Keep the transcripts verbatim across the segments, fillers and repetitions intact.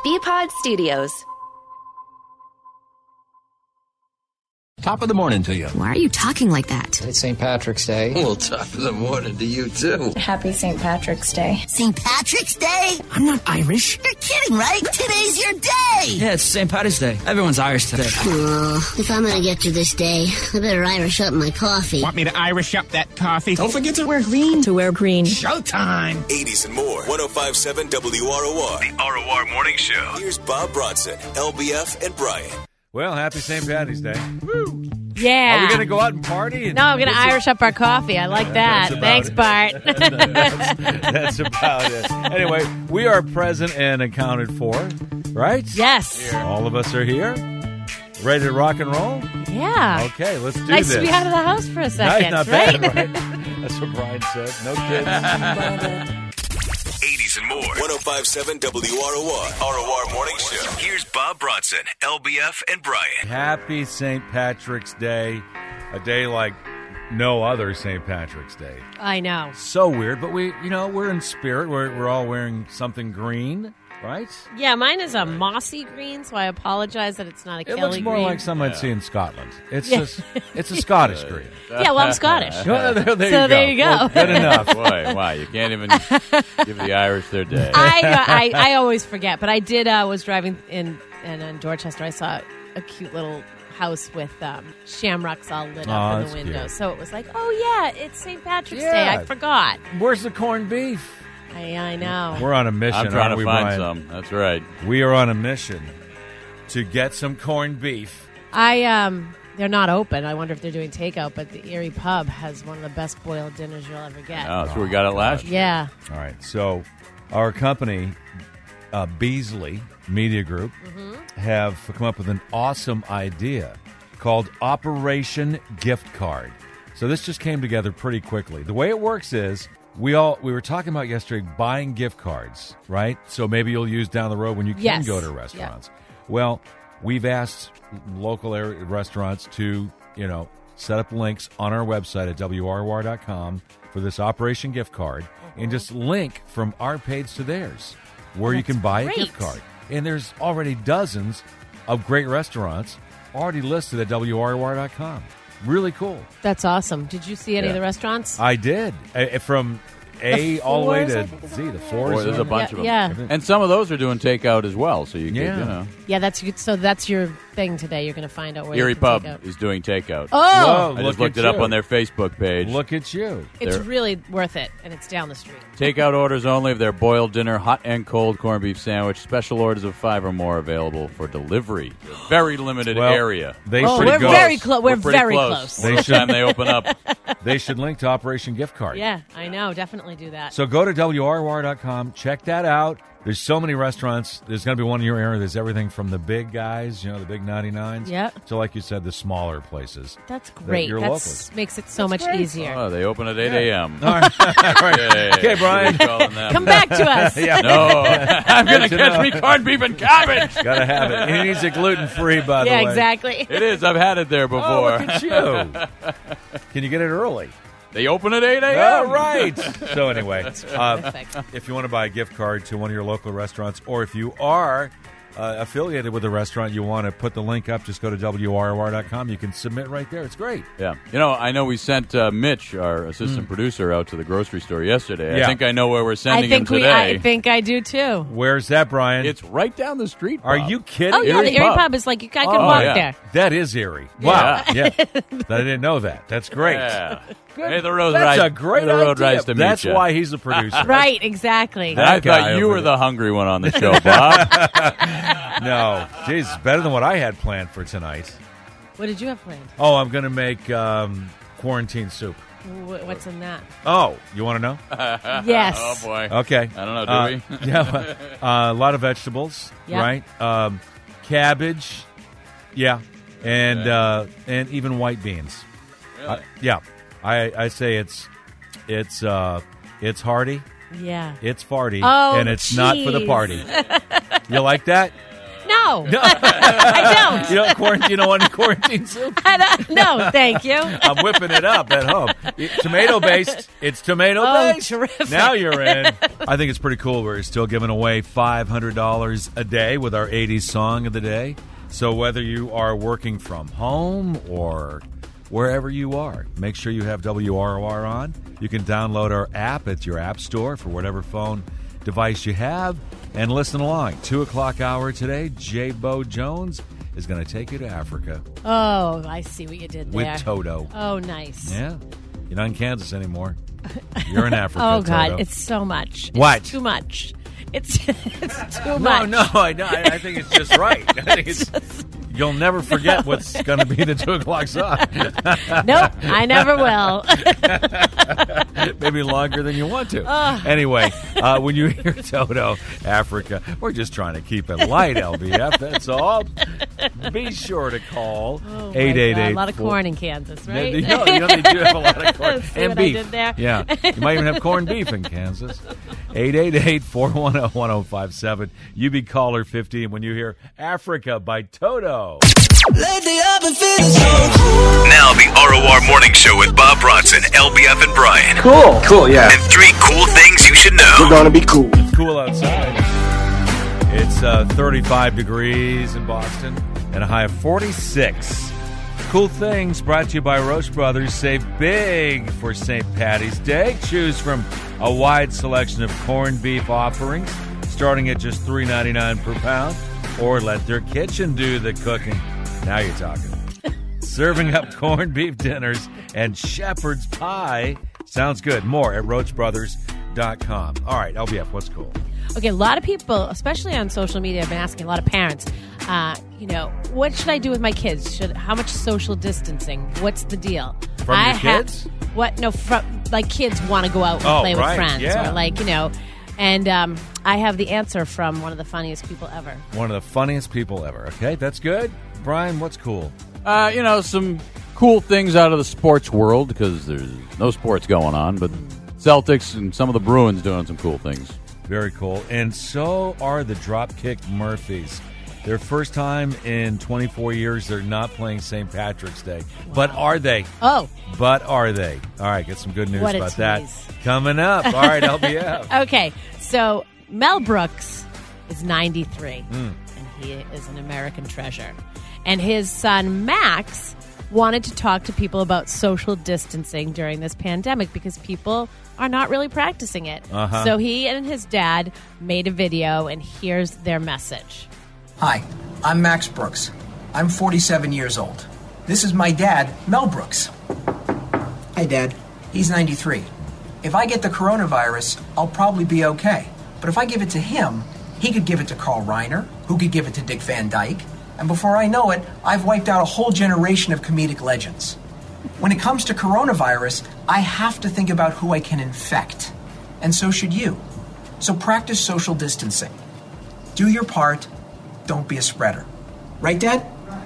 B-Pod Studios. Top of the morning to you. Why are you talking like that? It's Saint Patrick's Day. Well, top of the morning to you, too. Happy Saint Patrick's Day. Saint Patrick's Day? I'm not Irish. You're kidding, right? Today's your day. Yeah, it's Saint Patrick's Day. Everyone's Irish today. Oh, if I'm going to get to this day, I better Irish up my coffee. Want me to Irish up that coffee? Don't forget to Wear green. To wear green. Showtime. eighties and more. one oh five point seven W R O R. The R O R Morning Show. Here's Bob Bronson, L B F, and Brian. Well, happy Saint Patty's Day. Woo. Yeah. Are we going to go out and party? And no, I'm going to Irish up our coffee. I like that. Thanks, it. Bart. that's, that's about it. Anyway, we are present and accounted for, right? Yes. All of us are here. Ready to rock and roll? Yeah. Okay, let's do nice this. Nice to be out of the house for a second. Nice, not right? bad, right? That's what Brian said. No kids. eighties and more. one oh five point seven W R O R. R O R Morning Show. Here's Bob Bronson, L B F, and Brian. Happy Saint Patrick's Day. A day like no other Saint Patrick's Day. I know. So weird, but we, you know, we're in spirit. We're, we're all wearing something green, right? Yeah, mine is a mossy green, so I apologize that it's not a it Kelly green. It looks more like something yeah. I'd see in Scotland. It's yeah. just, it's a Scottish green. Yeah, well, I'm Scottish. Well, there, there so you there you go. Well, good enough. Boy, wow, you can't even give the Irish their day. I, I I always forget, but I did. I uh, was driving in, in in Dorchester. I saw a cute little house with um, shamrocks all lit up oh, in the window. Cute. So it was like, oh yeah, it's Saint Patrick's yeah. Day. I forgot. Where's the corned beef? I, I know. We're on a mission. I'm trying aren't to we, find Brian? some. That's right. We are on a mission to get some corned beef. I um, they're not open. I wonder if they're doing takeout. But the Erie Pub has one of the best boiled dinners you'll ever get. Oh, that's where we got it last year. Yeah. All right. So our company, uh, Beasley Media Group, mm-hmm. have come up with an awesome idea called Operation Gift Card. So this just came together pretty quickly. The way it works is we all we were talking about yesterday buying gift cards, right? So maybe you'll use down the road when you can yes. go to restaurants. Yeah. Well, we've asked local area restaurants to, you know, set up links on our website at W R O R dot com for this Operation Gift Card mm-hmm. and just link from our page to theirs where That's you can buy great. a gift card. And there's already dozens of great restaurants already listed at W R O R dot com. Really cool. That's awesome. Did you see any yeah. of the restaurants? I did. Uh, from A the all the way fours, to Z, the fours. Boy, there's a bunch yeah, of them. yeah. And some of those are doing takeout as well, so you could, yeah. you know. Yeah, that's so that's your thing today. You're going to find out where Erie you can Pub take out. is doing takeout. Oh! Whoa, I just look looked at it up you. on their Facebook page. Look at you. It's They're- really worth it, and it's down the street. Takeout orders only of their boiled dinner, hot and cold corned beef sandwich. Special orders of five or more available for delivery. Very limited Well, area. They Oh, should we're go. very close. We're, We're pretty very close. close. They Next should- time they open up. They should link to Operation Gift Card. Yeah, I know. Definitely do that. So go to W R O R dot com. Check that out. There's so many restaurants. There's going to be one in your area. There's everything from the big guys, you know, the big ninety-nines, Yeah. to, like you said, the smaller places. That's that great. Your That locals. makes it so That's much great. easier. Oh, they open at eight a.m. All right. All right. Yeah. Okay, Brian. Come back to us. Yeah. No, I'm going to Good to catch know. me corned beef and cabbage. Got to have it. It needs it gluten-free, by the Yeah, way. exactly. It is. I've had it there before. Oh, look at you. Can you get it early? They open at eight a.m. All right. So anyway, uh, Perfect. if you want to buy a gift card to one of your local restaurants, or if you are uh, affiliated with a restaurant, you want to put the link up, just go to W R O R dot com. You can submit right there. It's great. Yeah. You know, I know we sent uh, Mitch, our assistant producer, out to the grocery store yesterday. Yeah. I think I know where we're I sending think him we. today. I think I do too. Where's that, Brian? It's right down the street. Are Bob. you kidding? Oh yeah, Erie the Erie Pub. Pub is like you. I could Oh, walk yeah. there. That is eerie. Wow. Yeah. Yeah. I didn't know that. That's great. Yeah. Good. Hey, the road That's rise, a great the road idea. rise to meet That's ya. why he's the producer. Right. Exactly. That I guy thought you over were there. the hungry one on the show, Bob. No. Geez, better than what I had planned for tonight. What did you have planned? Oh, I'm going to make um, quarantine soup. Wh- What's in that? Oh, you want to know? Yes. Oh, boy. Okay. I don't know, do Uh, we? yeah. Uh, a lot of vegetables, Yeah. right? Um, cabbage. Yeah. And uh, and even white beans. Really? Uh, yeah. I, I say it's it's uh, it's hearty, Yeah. it's farty, Oh, and it's not for the jeez. party. You like that? No, I don't. You don't quarantine. You don't want any quarantine soup? I don't, no, thank you. I'm whipping it up at home. Tomato based. It's tomato Oh, based. terrific. Now you're in. I think it's pretty cool. We're still giving away five hundred dollars a day with our eighties song of the day. So whether you are working from home or wherever you are, make sure you have W R O R on. You can download our app at your app store for whatever phone device you have and listen along. Two o'clock hour today, J. Bo Jones is going to take you to Africa Oh, I see what you did there. with Toto. Oh, nice. Yeah. You're not in Kansas anymore. You're in Africa. Oh, God, Toto. it's so much. It's What? too much. It's, it's too No, much. no, I, no, I I think it's just right. I think it's, you'll never forget what's going to be the two o'clock song. Nope, I never will. Maybe longer than you want to. Anyway, uh, when you hear Toto, Africa, we're just trying to keep it light, L B F. That's all. Be sure to call Oh, my eight eight God, eight. a lot of corn in Kansas, right? You know, you know they do have a lot of corn. See and what I beef. did there? Yeah. You might even have corned beef in Kansas. eight eight eight, four one zero, one zero five seven. You be caller fifteen when you hear Africa by Toto. Now the R O R Morning Show with Bob Bronson, L B F, and Brian. Cool. Cool, yeah. And three cool things you should know. We're gonna be cool. It's cool outside. It's uh, thirty-five degrees in Boston and a high of forty-six. Cool things brought to you by Roche Brothers. Save big for Saint Patty's Day. Choose from a wide selection of corned beef offerings starting at just three ninety-nine per pound, or let their kitchen do the cooking. Now you're talking. Serving up corned beef dinners and shepherd's pie. Sounds good. More at roach brothers dot com. All right, L B F, what's cool? Okay, a lot of people, especially on social media, have been asking a lot of parents, uh, you know, what should I do with my kids? Should how much social distancing? What's the deal? From I your ha- kids? What? No, from, like kids want to go out and Oh, play right, with friends, yeah. or like you know. And um, I have the answer from one of the funniest people ever. One of the funniest people ever. Okay, that's good. Brian, what's cool? Uh, you know, some cool things out of the sports world because there's no sports going on, but Celtics and some of the Bruins doing some cool things. Very cool. And so are the Dropkick Murphys. Their first time in twenty-four years, they're not playing Saint Patrick's Day. Wow. But are they? Oh. But are they? All right, get some good news What a about that tease. coming up. All right, L B F. Okay, so Mel Brooks is ninety-three, Mm. and he is an American treasure. And his son, Max, wanted to talk to people about social distancing during this pandemic because people are not really practicing it. Uh-huh. So he and his dad made a video, and here's their message. Hi, I'm Max Brooks. I'm forty-seven years old. This is my dad, Mel Brooks. Hey, Dad. He's ninety-three. If I get the coronavirus, I'll probably be okay. But if I give it to him, he could give it to Carl Reiner, who could give it to Dick Van Dyke. And before I know it, I've wiped out a whole generation of comedic legends. When it comes to coronavirus, I have to think about who I can infect. And so should you. So practice social distancing. Do your part. Don't be a spreader. Right, Dad?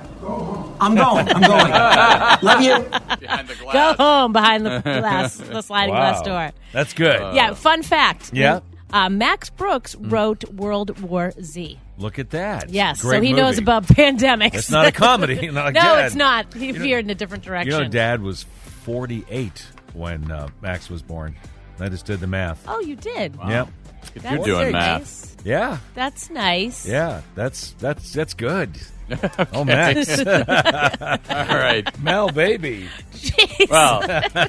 I'm going. I'm going. Love you. Behind the glass. Go home behind the glass, the sliding Wow. glass door. That's good. Uh, Yeah, fun fact. Yeah. Uh, Max Brooks wrote World War Z. Look at that. Yes, Great so he movie. knows about pandemics. It's not a comedy. Not like no, Dad. it's not. He You know- veered in a different direction. You know, Dad was forty-eight when uh, Max was born. I just did the math. Oh, you did? Yep. If That's you're doing math. nice. Yeah. That's nice. Yeah. That's that's that's good. Oh, Max. All right. Mel, baby. Jeez. Well,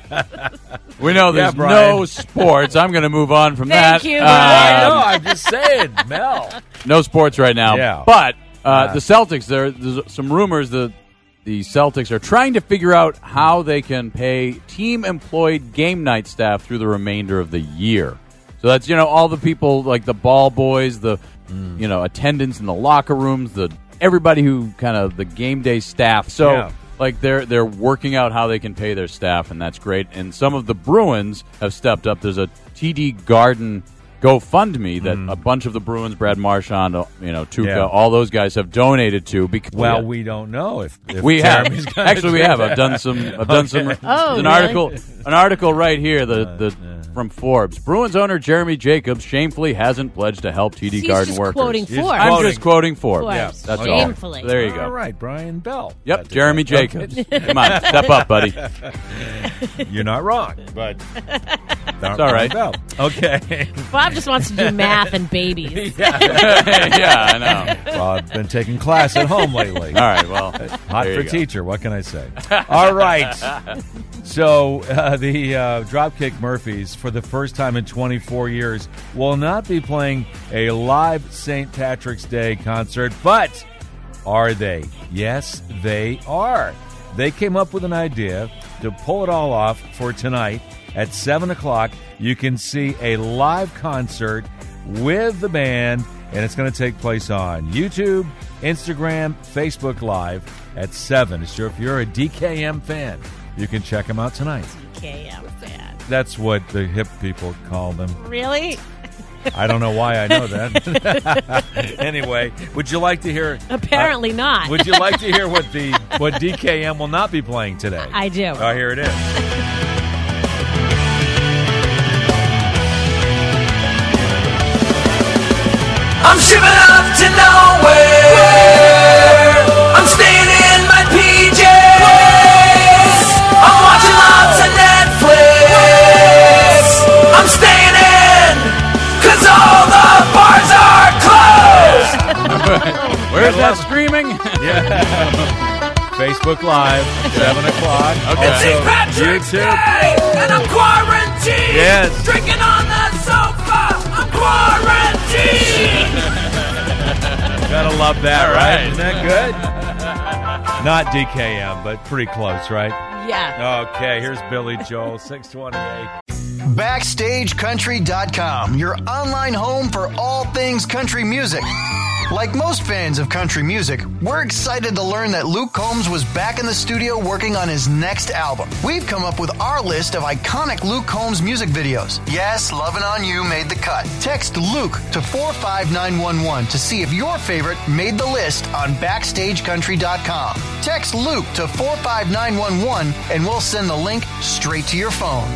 we know there's Yeah, Brian. no sports. I'm going to move on from Thank that. you, Um, Brian. No, I'm just saying, Mel. No sports right now. Yeah. But uh, Yeah. the Celtics, there, there's some rumors that the Celtics are trying to figure out how they can pay team-employed game night staff through the remainder of the year. So that's, you know, all the people like the ball boys, the, Mm. you know, attendants in the locker rooms, the everybody who kind of the game day staff. So, Yeah. like, they're they're working out how they can pay their staff, and that's great. And some of the Bruins have stepped up. There's a T D Garden GoFundMe that Mm. a bunch of the Bruins, Brad Marchand, you know, Tuukka, Yeah. all those guys have donated to. Because Well, yeah. we don't know if, if we have Jeremy's gonna actually we do have. that. I've done some. I've done some. Okay. Oh, an really? article. An article right here. The the from Forbes. Bruins owner Jeremy Jacobs shamefully hasn't pledged to help T D He's Garden just workers. quoting He's Forbes. I'm quoting. just quoting Forbes. Forbes. Yeah, that's Shamefully. all. There you go. All right, Brian Bell. Yep, That did Jeremy that. Jacobs. Come on, step up, buddy. You're not wrong, but It's all right. Bell. Okay. Bob just wants to do math and babies. yeah, I know. Well, I've been taking class at home lately. All right, well, Hot there for you go. teacher. What can I say? All right. So uh, the uh, Dropkick Murphys, for the first time in twenty-four years, will not be playing a live Saint Patrick's Day concert, but are they? Yes, they are. They came up with an idea to pull it all off for tonight at seven o'clock. You can see a live concert with the band, and it's going to take place on YouTube, Instagram, Facebook Live at seven. So if you're a D K M fan, you can check them out tonight. D K M fan. That's what the hip people call them. Really? I don't know why I know that. Anyway, would you like to hear? Apparently uh, not. Would you like to hear what the what D K M will not be playing today? I do. Oh, here it is. I'm shipping up to nowhere. I'm staying in my P Js. I'm watching lots of Netflix. I'm staying in, cause all the bars are closed. Where's that streaming? Yeah. Facebook Live, seven o'clock. Okay. It's Saint Patrick's YouTube. Day, and I'm quarantined. Yes. Drinking on the sofa. I'm quarantined. Gotta love that, All right? right. Isn't that good? Not D K M, but pretty close, right? Yeah. Okay, here's Billy Joel, six twenty-eight. Backstage Country dot com, your online home for all things country music. Like most fans of country music, we're excited to learn that Luke Combs was back in the studio working on his next album. We've come up with our list of iconic Luke Combs music videos. Yes, Lovin' On You made the cut. Text Luke to four five nine one one to see if your favorite made the list on Backstage Country dot com. Text Luke to four five nine one one and we'll send the link straight to your phone.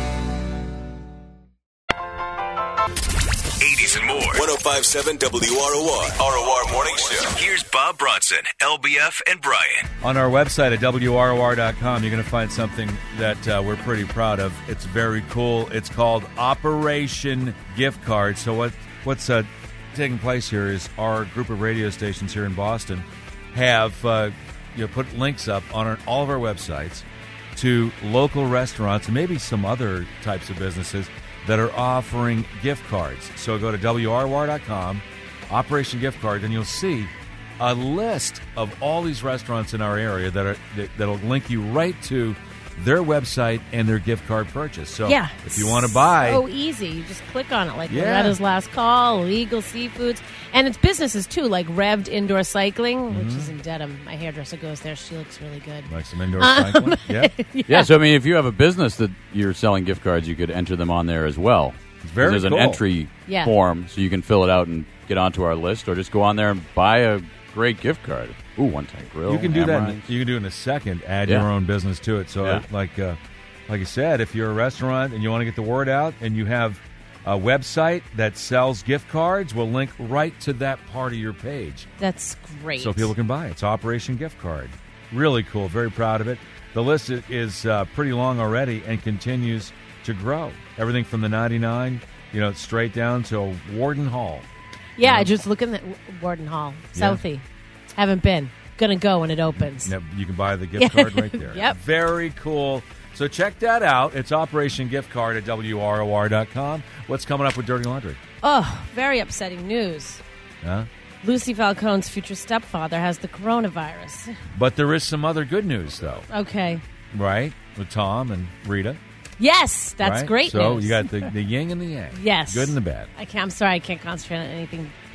eighties and more. one oh five point seven W R O R. R O R Morning Show. Here's Bob Bronson, L B F, and Brian. On our website at W R O R dot com, you're going to find something that uh, we're pretty proud of. It's very cool. It's called Operation Gift Card. So what what's uh, taking place here is our group of radio stations here in Boston have uh, you know, put links up on our, all of our websites to local restaurants and maybe some other types of businesses that are offering gift cards. So go to W R O R dot com, Operation Gift Card, and you'll see a list of all these restaurants in our area that are that, that'll link you right to their website and their gift card purchase. So Yeah. if you want to buy, So easy. You just click on it, like Yeah. Loretta's Last Call, Legal Seafoods. And it's businesses, too, like Revved Indoor Cycling, which Mm-hmm. is in Dedham. My hairdresser goes there. She looks really good. like some indoor Um, cycling, yeah, Yeah, so I mean, if you have a business that you're selling gift cards, you could enter them on there as well. It's very There's cool. an entry Yeah. form, so you can fill it out and get onto our list, or just go on there and buy a great gift card. Ooh, one time grill. You can do that. In, Amorites. you can do it in a second. Add Yeah. your own business to it. So, Yeah. I- like, uh, like I said, if you're a restaurant and you want to get the word out, and you have a website that sells gift cards, we'll link right to that part of your page, That's great. so people can buy it. It's Operation Gift Card. Really cool. Very proud of it. The list i- is uh, pretty long already and continues to grow. Everything from the ninety-nine, you know, straight down to Warden Hall. Yeah, I just look in the Warden Hall, Yeah. Southie. Haven't been. Gonna go when it opens. Yep, you can buy the gift card right there. Yep. Very cool. So check that out. It's Operation Gift Card at W R O R dot com. What's coming up with Dirty Laundry? Oh, very upsetting news. Huh? Lucy Falcone's future stepfather has the coronavirus. But there is some other good news, though, Okay. right? With Tom and Rita. Yes, that's right? great so news. you got the, the yin and the yang. Yes. Good and the bad. I can't, I'm sorry, I can't concentrate on anything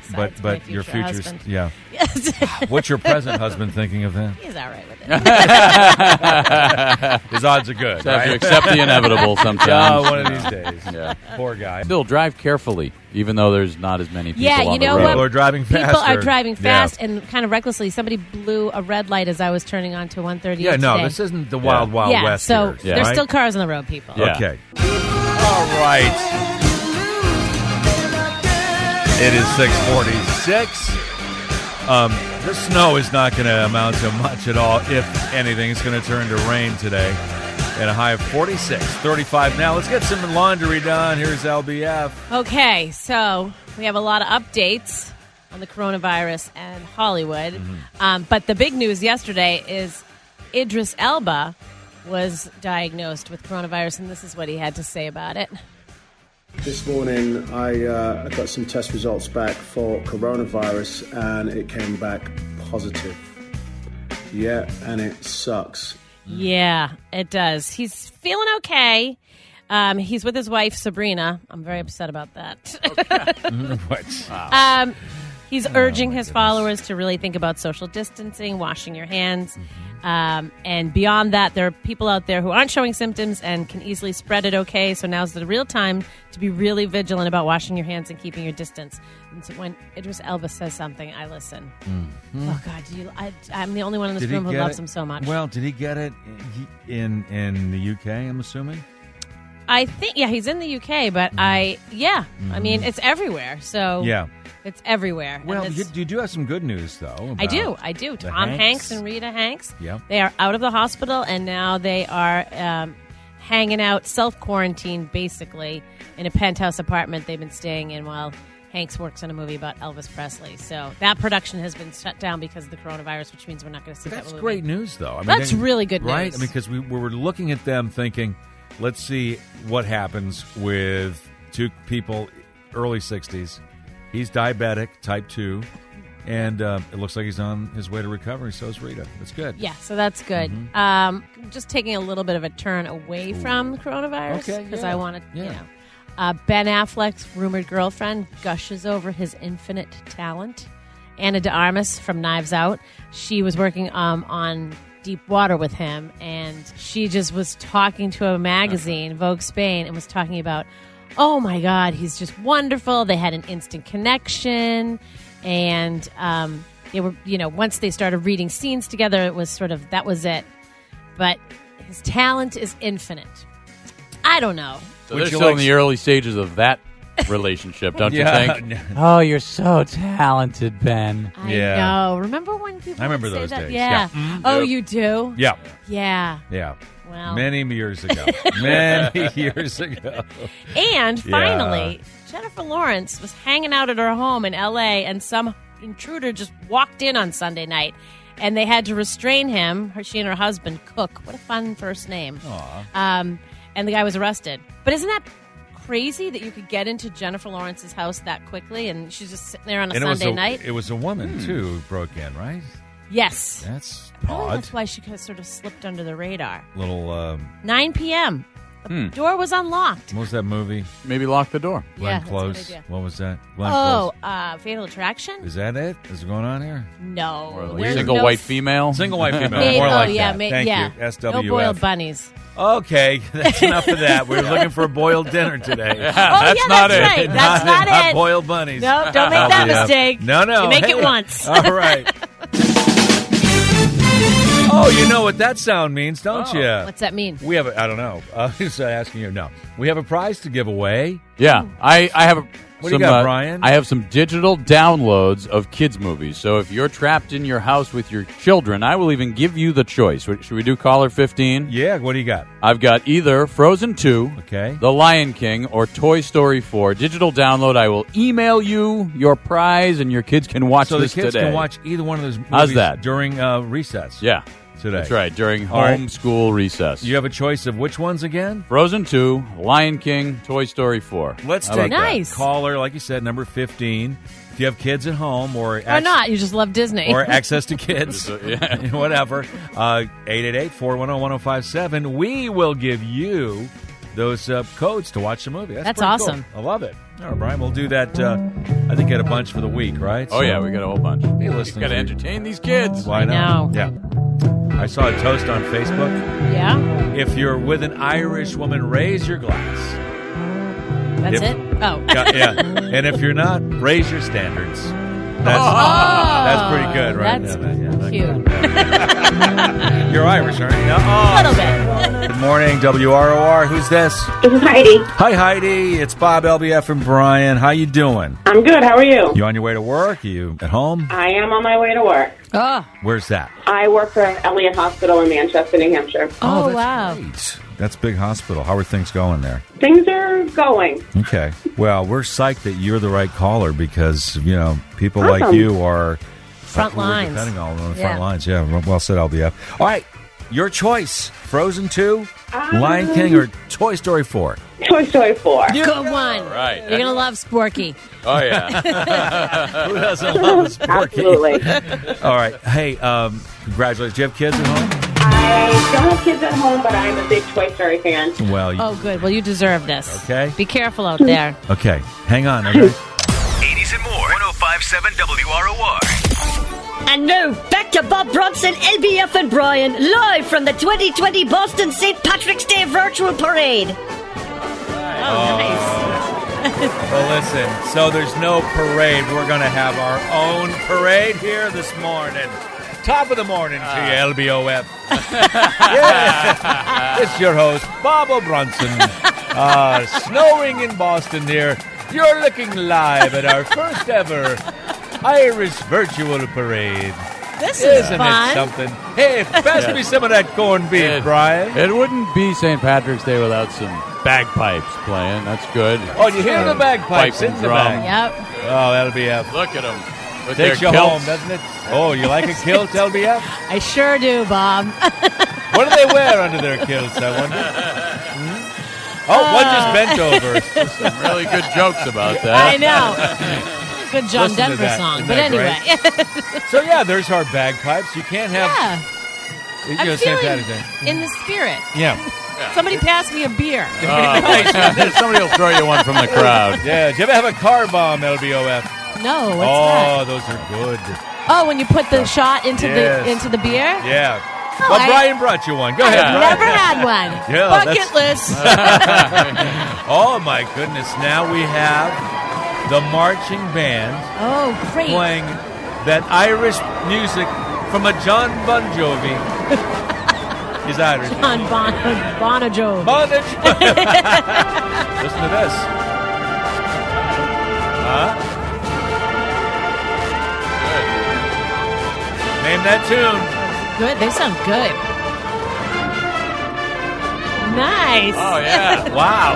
but my but your future future's husband. yeah. Yes. What's your present husband thinking of that? He's all right with it. His odds are good. Just have to right? accept the inevitable sometimes. Oh, one of these days. Yeah. Poor guy. Still, drive carefully, even though there's not as many people Yeah, on you the know road. what? People are driving People faster. are driving Yeah. fast and kind of recklessly. Somebody blew a red light as I was turning onto one thirty. Yeah, no, today. this isn't the Wild Wild yeah, West so here. Yeah. there's right? still cars on the road, people. Yeah. Okay. All right. It is six forty-six. Um, the snow is not going to amount to much at all. If anything, it's going to turn to rain today. At a high of forty-six, thirty-five now. Let's get some laundry done. Here's L B F. Okay, so we have a lot of updates on the coronavirus and Hollywood. Mm-hmm. Um, but the big news yesterday is Idris Elba was diagnosed with coronavirus, and this is what he had to say about it. This morning, I uh, I got some test results back for coronavirus, and it came back positive. Yeah, and it sucks. Yeah, it does. He's feeling okay. Um, he's with his wife, Sabrina. I'm very upset about that. What? Um, he's urging his followers to really think about social distancing, washing your hands. Mm-hmm. Um, and beyond that, there are people out there who aren't showing symptoms and can easily spread it okay. So now's the real time to be really vigilant about washing your hands and keeping your distance. And so when Idris Elba says something, I listen. Mm-hmm. Oh, God, do you, I, I'm the only one in this Did he room who get loves it? him so much. Well, did he get it in in the U K, I'm assuming? I think, yeah, he's in the U K, but I, yeah, I mean, it's everywhere. So Yeah. it's everywhere. Well, And you, it's- you do have some good news, though. I do, about I do. the Tom Hanks. Hanks. and Rita Hanks. Yeah. They are out of the hospital, and now they are um, hanging out, self-quarantined, basically, in a penthouse apartment they've been staying in while Hanks works on a movie about Elvis Presley. So that production has been shut down because of the coronavirus, which means we're not going to see That's that movie. great news, though. I mean, That's they- really good right? news. I mean, because we, we were looking at them thinking, let's see what happens with two people, early sixties. He's diabetic, type two, and uh, it looks like he's on his way to recovery. So is Rita. That's good. Yeah, so that's good. Mm-hmm. Um, just taking a little bit of a turn away from coronavirus Okay, because yeah, I want to, yeah. you know. Uh, Ben Affleck's rumored girlfriend gushes over his infinite talent. Anna de Armas from Knives Out. She was working um, on Deep Water with him, and she just was talking to a magazine, Vogue Spain, and was talking about, oh my God, he's just wonderful. They had an instant connection, and um, they were, you know, once they started reading scenes together, it was sort of, that was it. But his talent is infinite. I don't know. So Would they're you still like- in the early stages of that relationship, don't Yeah. you think? Oh, you're so talented, Ben. I Yeah. know. Remember when people I remember would say those that? days. Yeah. Yeah. Mhm. Oh, Yep. you do? Yeah. Yeah. Yeah. Well. Many years ago. Many years ago. And Yeah. finally, Jennifer Lawrence was hanging out at her home in L A, and some intruder just walked in on Sunday night, and they had to restrain him. Her, she and her husband, Cook. What a fun first name. Aw. Um, and the guy was arrested. But isn't that crazy that you could get into Jennifer Lawrence's house that quickly, and she's just sitting there on a And it was Sunday a, night? it was a woman, Hmm. too, who broke in, right? Yes. That's Probably odd. that's why she kind of sort of slipped under the radar. Little, um, nine p.m. The Hmm. door was unlocked. what was that movie? Maybe lock the door. Glenn Yeah, that's a good Close. idea. What was that? Glenn Oh, Close. uh, Fatal Attraction? Is that it? Is it going on here? No. Or There's single no white f- female. Single white female. Made- More oh, like yeah, that. ma- Thank yeah. you. S W F. No boiled bunnies. Okay, that's enough of that. We were looking for a boiled dinner today. Oh, yeah, that's right. That's not, not it. boiled bunnies. No, don't make that Yeah. mistake. No, no. You make Hey. it once. All right. Oh, you know what that sound means, don't you? What's that mean? We have a, I don't know. Uh, just asking you. No. We have a prize to give away. Yeah, I, I have a. What do some, you got, uh, Brian? I have some digital downloads of kids' movies. So if you're trapped in your house with your children, I will even give you the choice. Should we do caller fifteen? Yeah, what do you got? I've got either Frozen two, Okay. The Lion King, or Toy Story four. Digital download. I will email you your prize, and your kids can watch So the this kids today. can watch either one of those movies How's that? during uh, recess. Yeah. Today. That's right, during All right. homeschool recess. You have a choice of which ones again? Frozen two, Lion King, Toy Story four. Let's How take about that? Nice. caller, like you said, number fifteen. If you have kids at home or Or ac- not. You just love Disney. or access to kids, Yeah. whatever, uh, eight eight eight, four one zero, one zero five seven. We will give you those uh, codes to watch the movie. That's, That's pretty awesome. Cool. I love it. All right, Brian, we'll do that. Uh, I think get a bunch for the week, right? Oh, So- yeah, we got a whole bunch. Be listening Got to to- entertain these kids. Why not? Yeah. I saw a toast on Facebook. Yeah? If you're with an Irish woman, raise your glass. That's If- it? Oh. yeah, yeah. And if you're not, raise your standards. That's, Oh, that's pretty good, right? That's Yeah, yeah, that- cute. You're Irish, aren't you? A little bit. Good morning, W R O R. Who's this? This is Heidi. Hi, Heidi. It's Bob, L B F, and Brian. How you doing? I'm good. How are you? You on your way to work? Are you at home? I am on my way to work. Oh, Where's that? I work for Elliott Hospital in Manchester, New Hampshire. oh, wow. Great. That's a big hospital. How are things going there? Things are going. Okay. Well, we're psyched that you're the right caller because, you know, people like Awesome. you are Front who we're lines. depending on on the Yeah. front lines. Yeah, well said, L B F. All right. Your choice. Frozen two, Um, Lion King, or Toy Story four? Toy Story four. Good one. Right. You're going to love Sporky. Oh, yeah. Who doesn't love a Sporky? Absolutely. All right. Hey, um, congratulations. Do you have kids at home? I don't have kids at home, but I'm a big Toy Story fan. Well, you, Oh, good. Well, you deserve this. Okay. Be careful out there. okay. Hang on. Okay. eighties and more. one oh five point seven W R O R. And now, back to Bob Bronson, L B F and Brian, live from the twenty twenty Boston Saint Patrick's Day Virtual Parade. Well, listen, so there's no parade. We're going to have our own parade here this morning. Top of the morning to you, L B O F. Yeah. It's your host, Bob O'Bronson. Uh, snowing in Boston there. You're looking live at our first ever Irish Virtual Parade. This is Isn't fun. it something? Hey, pass Yeah. me some of that corned beef, It- Brian. It wouldn't be Saint Patrick's Day without some bagpipes playing. That's good. Oh, you hear the bagpipes Pipe in and the drum. bag. Yep. Oh, L B F. Look at them. With Takes you their home, kilts. doesn't it? Oh, you like a kilt, L B F? I sure do, Bob. What do they wear under their kilts, I wonder? Hmm? Oh, one just bent over. Some really good jokes about that. I know. Good John Listen to Denver that. song. Isn't But that anyway. So, yeah, there's our bagpipes. You can't have... Yeah. You I'm know, Saint feeling Patrick's Day. in the spirit. Yeah. Somebody pass me a beer. Uh, somebody will throw you one from the crowd. Yeah. Do you ever have a car bomb, L B O F? No, what's oh, that? those are good. Oh, when you put the shot into Yes. the into the beer? Yeah. Oh, well, I- Brian brought you one. Go I've ahead. never had one. Yeah, Bucket that's- list. Oh, my goodness. Now we have the marching band Oh, great. playing that Irish music from a John Bon Jovi. He's Irish. On bon, Bonajo. Bon Jovi. Listen to this. Huh? Name that tune. Good. They sound good. Nice. Oh, yeah. Wow.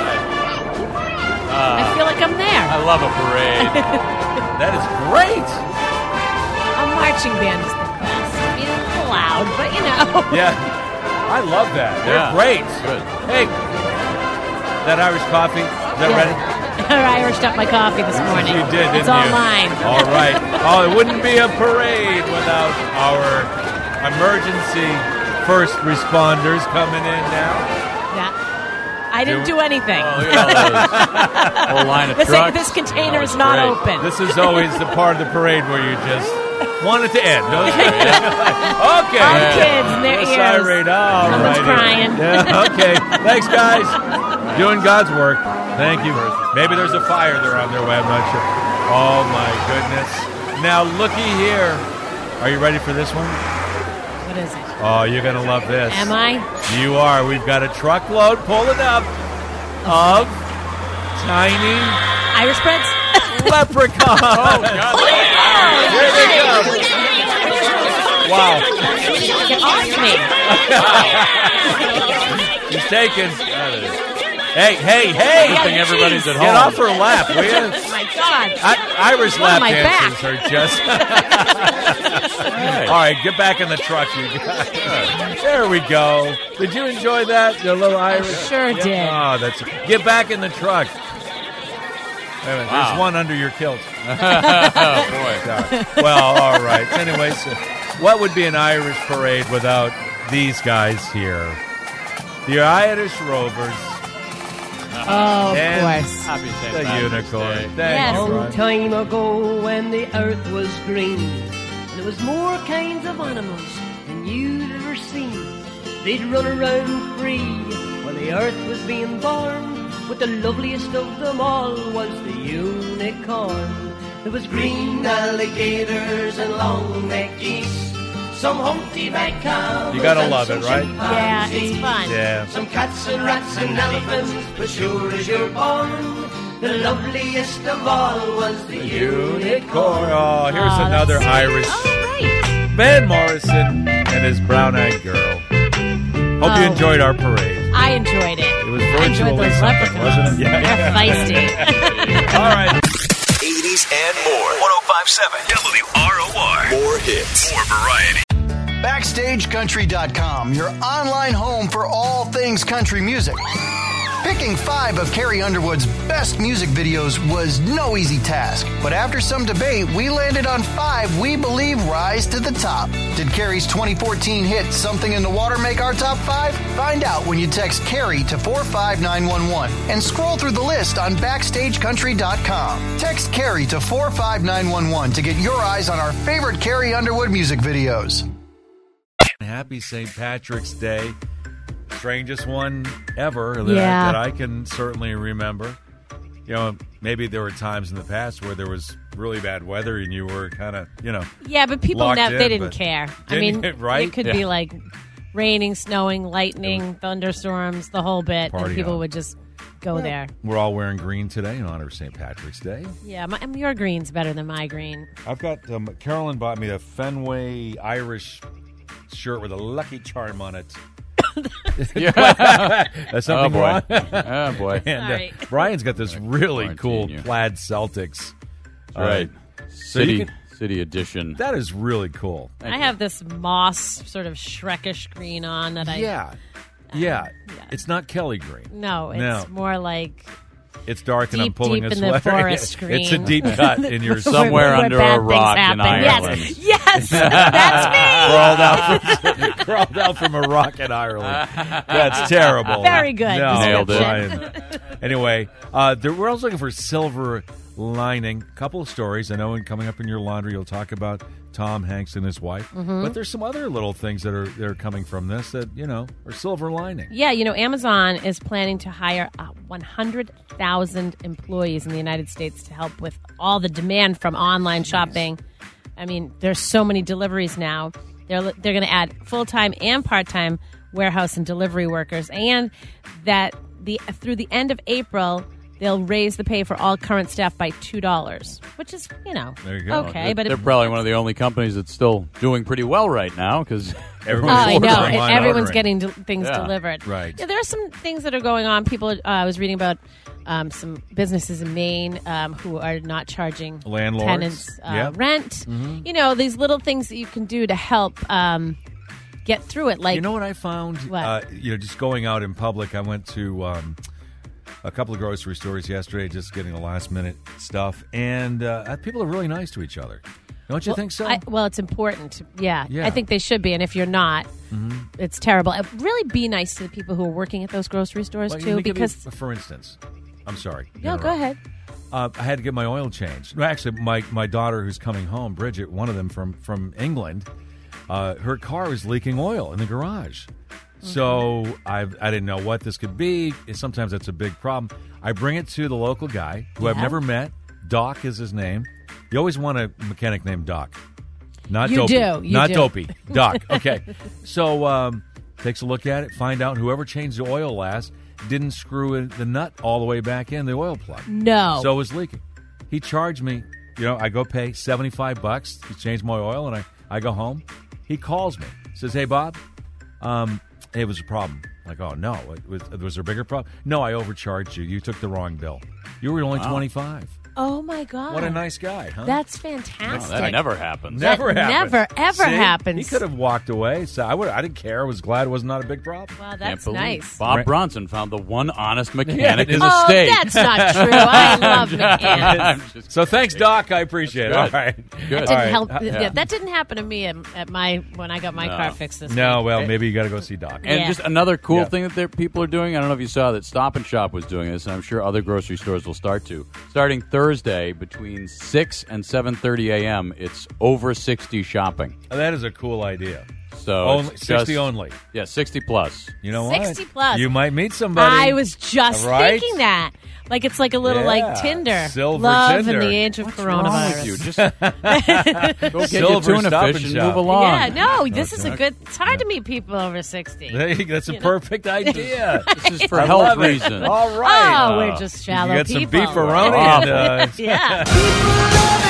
I feel like I'm there. I love a parade. That is great. A marching band is the best. I mean, it's loud, but you know. Yeah. I love that. They're Yeah. great. Good. Hey, that Irish coffee, is that Yeah. ready? I Irished up my coffee this morning. You did, It's didn't all you? mine. All right. Oh, it wouldn't be a parade without our emergency first responders coming in now. Yeah. I didn't Do- do anything. Oh, look at all those. Whole line of this, trucks. this container Oh, is it's not great. open. This is always the part of the parade where you just want it to end, don't you? Okay. All kids and their Yes, ears. irate. All Someone's righty. crying. Yeah, okay. Thanks, guys. Doing God's work. Thank you. Maybe there's a fire there on their way. I'm not sure. Oh, my goodness. Now, looky here. Are you ready for this one? What is it? Oh, you're going to love this. Am I? You are. We've got a truckload pulling up of tiny Irish spreads? leprechauns. Oh, God. Here they come. Wow. Get off me. He's taken. Hey, hey, hey. Good thing everybody's at home. Get off her lap, will you? Oh, my God. I, Irish One lap on my dances back. are just... All right, get back in the truck, you guys. There we go. Did you enjoy that? The little Irish? sure Yeah. did. Oh, that's... Get back in the truck. Wait a minute, Wow. There's one under your kilt. Oh, boy. Sorry. Well, all right. Anyways, what would be an Irish parade without these guys here? The Irish Rovers Oh, of And course. Happy Saint The Patrick's unicorn. Day. Thanks, Yes. Long Brian. time ago when the earth was green, and there was more kinds of animals than you'd ever seen. They'd run around free while the earth was being born, but the loveliest of them all was the unicorn. There was green alligators and long-necked geese, some humpty-back camels. You gotta and love some it, right? Yeah, it's chimpanzees. fun. Yeah. Some cats and rats and elephants, but sure as you're born, the loveliest of all was the unicorn. Oh, here's Oh, another that's- Irish. Oh, right. Van Morrison and his brown-eyed girl. Hope you Oh. enjoyed our parade. I enjoyed it. It was I enjoyed virtually those something, leprechauns. wasn't it? Yeah. They're feisty. All right. eighties and more. one oh five point seven W R O R. More hits. More variety. Backstage Country dot com, your online home for all things country music. Picking five of Carrie Underwood's best music videos was no easy task, but after some debate, we landed on five we believe rise to the top. Did Carrie's twenty fourteen hit Something in the Water make our top five? Find out when you text Carrie to four five nine one one and scroll through the list on Backstage Country dot com. Text Carrie to four five nine one one to get your eyes on our favorite Carrie Underwood music videos. Happy Saint Patrick's Day. Strangest one ever that, Yeah. I, that I can certainly remember. You know, maybe there were times in the past where there was really bad weather and you were kind of, you know. Yeah, but people locked never, in, they didn't but- care. I Didn't mean, you? Right? it could Yeah. be like raining, snowing, lightning, thunderstorms, the whole bit, Party and people on. would just go there. We're all wearing green today in honor of Saint Patrick's Day. Yeah, my, um, your green's better than my green. I've got, um, Carolyn bought me a Fenway Irish shirt with a Lucky Charm on it. Yeah. That's something Oh, boy. wrong? Oh, boy. And uh, Sorry. Brian's got this really Quarantine cool you. plaid Celtics. That's right. So you City, can- city edition. That is really cool. I have this moss sort of Shrekish green on that I. Yeah. Yeah. It's not Kelly green. No, it's No. more like It's dark and I'm Deep, pulling deep a in the sweater. forest It's a green. deep cut in your Somewhere where under bad a things rock in happen. Ireland. Yes, yes, that's me. crawled out from, crawled out from a rock in Ireland. That's terrible. Very good No, Nailed it. Brian. Anyway, uh, there, we're also looking for silver lining. A couple of stories. I know in coming up in your laundry, you'll talk about Tom Hanks and his wife. Mm-hmm. But there's some other little things that are that are coming from this that, you know, are silver lining. Yeah, you know, Amazon is planning to hire uh, one hundred thousand employees in the United States to help with all the demand from online shopping. I mean, there's so many deliveries now. They're they're going to add full-time and part-time warehouse and delivery workers, and that the through the end of April, they'll raise the pay for all current staff by two dollars, which is, you know, There you go. okay. They're, but they're it, probably one of the only companies that's still doing pretty well right now because Oh, Everyone's I know. ordering, And line everyone's ordering. getting de- things Yeah. delivered. Right. Yeah, there are some things that are going on. People, uh, I was reading about um, some businesses in Maine um, who are not charging Landlords. tenants uh, Yep. rent. Mhm. You know, these little things that you can do to help um, get through it. Like, you know what I found? What? Uh, you know, just going out in public, I went to um, a couple of grocery stores yesterday, just getting the last minute stuff, and uh, people are really nice to each other. Don't you well, think so? I, well, it's important. Yeah, Yeah. I think they should be. And if you're not, Mhm. it's terrible. Uh, Really be nice to the people who are working at those grocery stores, Like, too, let me give you- because... for instance, I'm sorry. to No, go interrupt. ahead. Uh, I had to get my oil changed. No, actually, my, my daughter who's coming home, Bridget, one of them from, from England, uh, her car was leaking oil in the garage. So I I didn't know what this could be. Sometimes that's a big problem. I bring it to the local guy who I've Yeah. never met. Doc is his name. You always want a mechanic named Doc. Not You dopey. do, you Not do. dopey. Doc. Okay. So um, takes a look at it, find out whoever changed the oil last didn't screw in the nut all the way back in the oil plug. No. So it was leaking. He charged me, you know, I go pay seventy-five bucks to change my oil, and I, I go home. He calls me, says, hey, Bob, um, hey, it was a problem. I'm like, oh, no. Was, was there a bigger problem? No, I overcharged you. You took the wrong bill. You were only Wow. twenty-five. Oh, my God. What a nice guy, huh? That's fantastic. No, that never happens. Never That happens. never, ever See? happens. He could have walked away. So I would. I didn't care. I was glad it was not a big problem. Wow, Can't that's believe nice. Bob Right. Bronson found the one honest mechanic Yeah, in the Oh, state. that's not true. I love I'm mechanics. just So thanks, Doc. I appreciate it. Good. All right. Good. That All didn't right. help. Uh, yeah, that didn't happen to me at, at my when I got my No. car fixed this No, week. well, maybe you got to go see Doc. And Yeah. just another cool Yeah. thing that there, people are doing. I don't know if you saw that Stop and Shop was doing this, and I'm sure other grocery stores will start to. Starting Thursday between six and seven thirty a.m., it's over sixty shopping. That is a cool idea. So Only, it's sixty just- only. Yeah, sixty plus. You know what? sixty plus. You might meet somebody. I was just Right? thinking that. Like it's like a little Yeah. like Tinder. Silver Love Tinder. in the age of What's coronavirus. wrong with you? Just go get your Silver tuna Stop fish and and Shop. move along. Yeah, no, this is a Okay. good. It's hard to meet people over sixty. There you go. That's a You know? perfect idea. This is for I health love it. reasons. All right. Oh, Uh, we're just shallow you get some people. beefaroni Wow. and uh, yeah.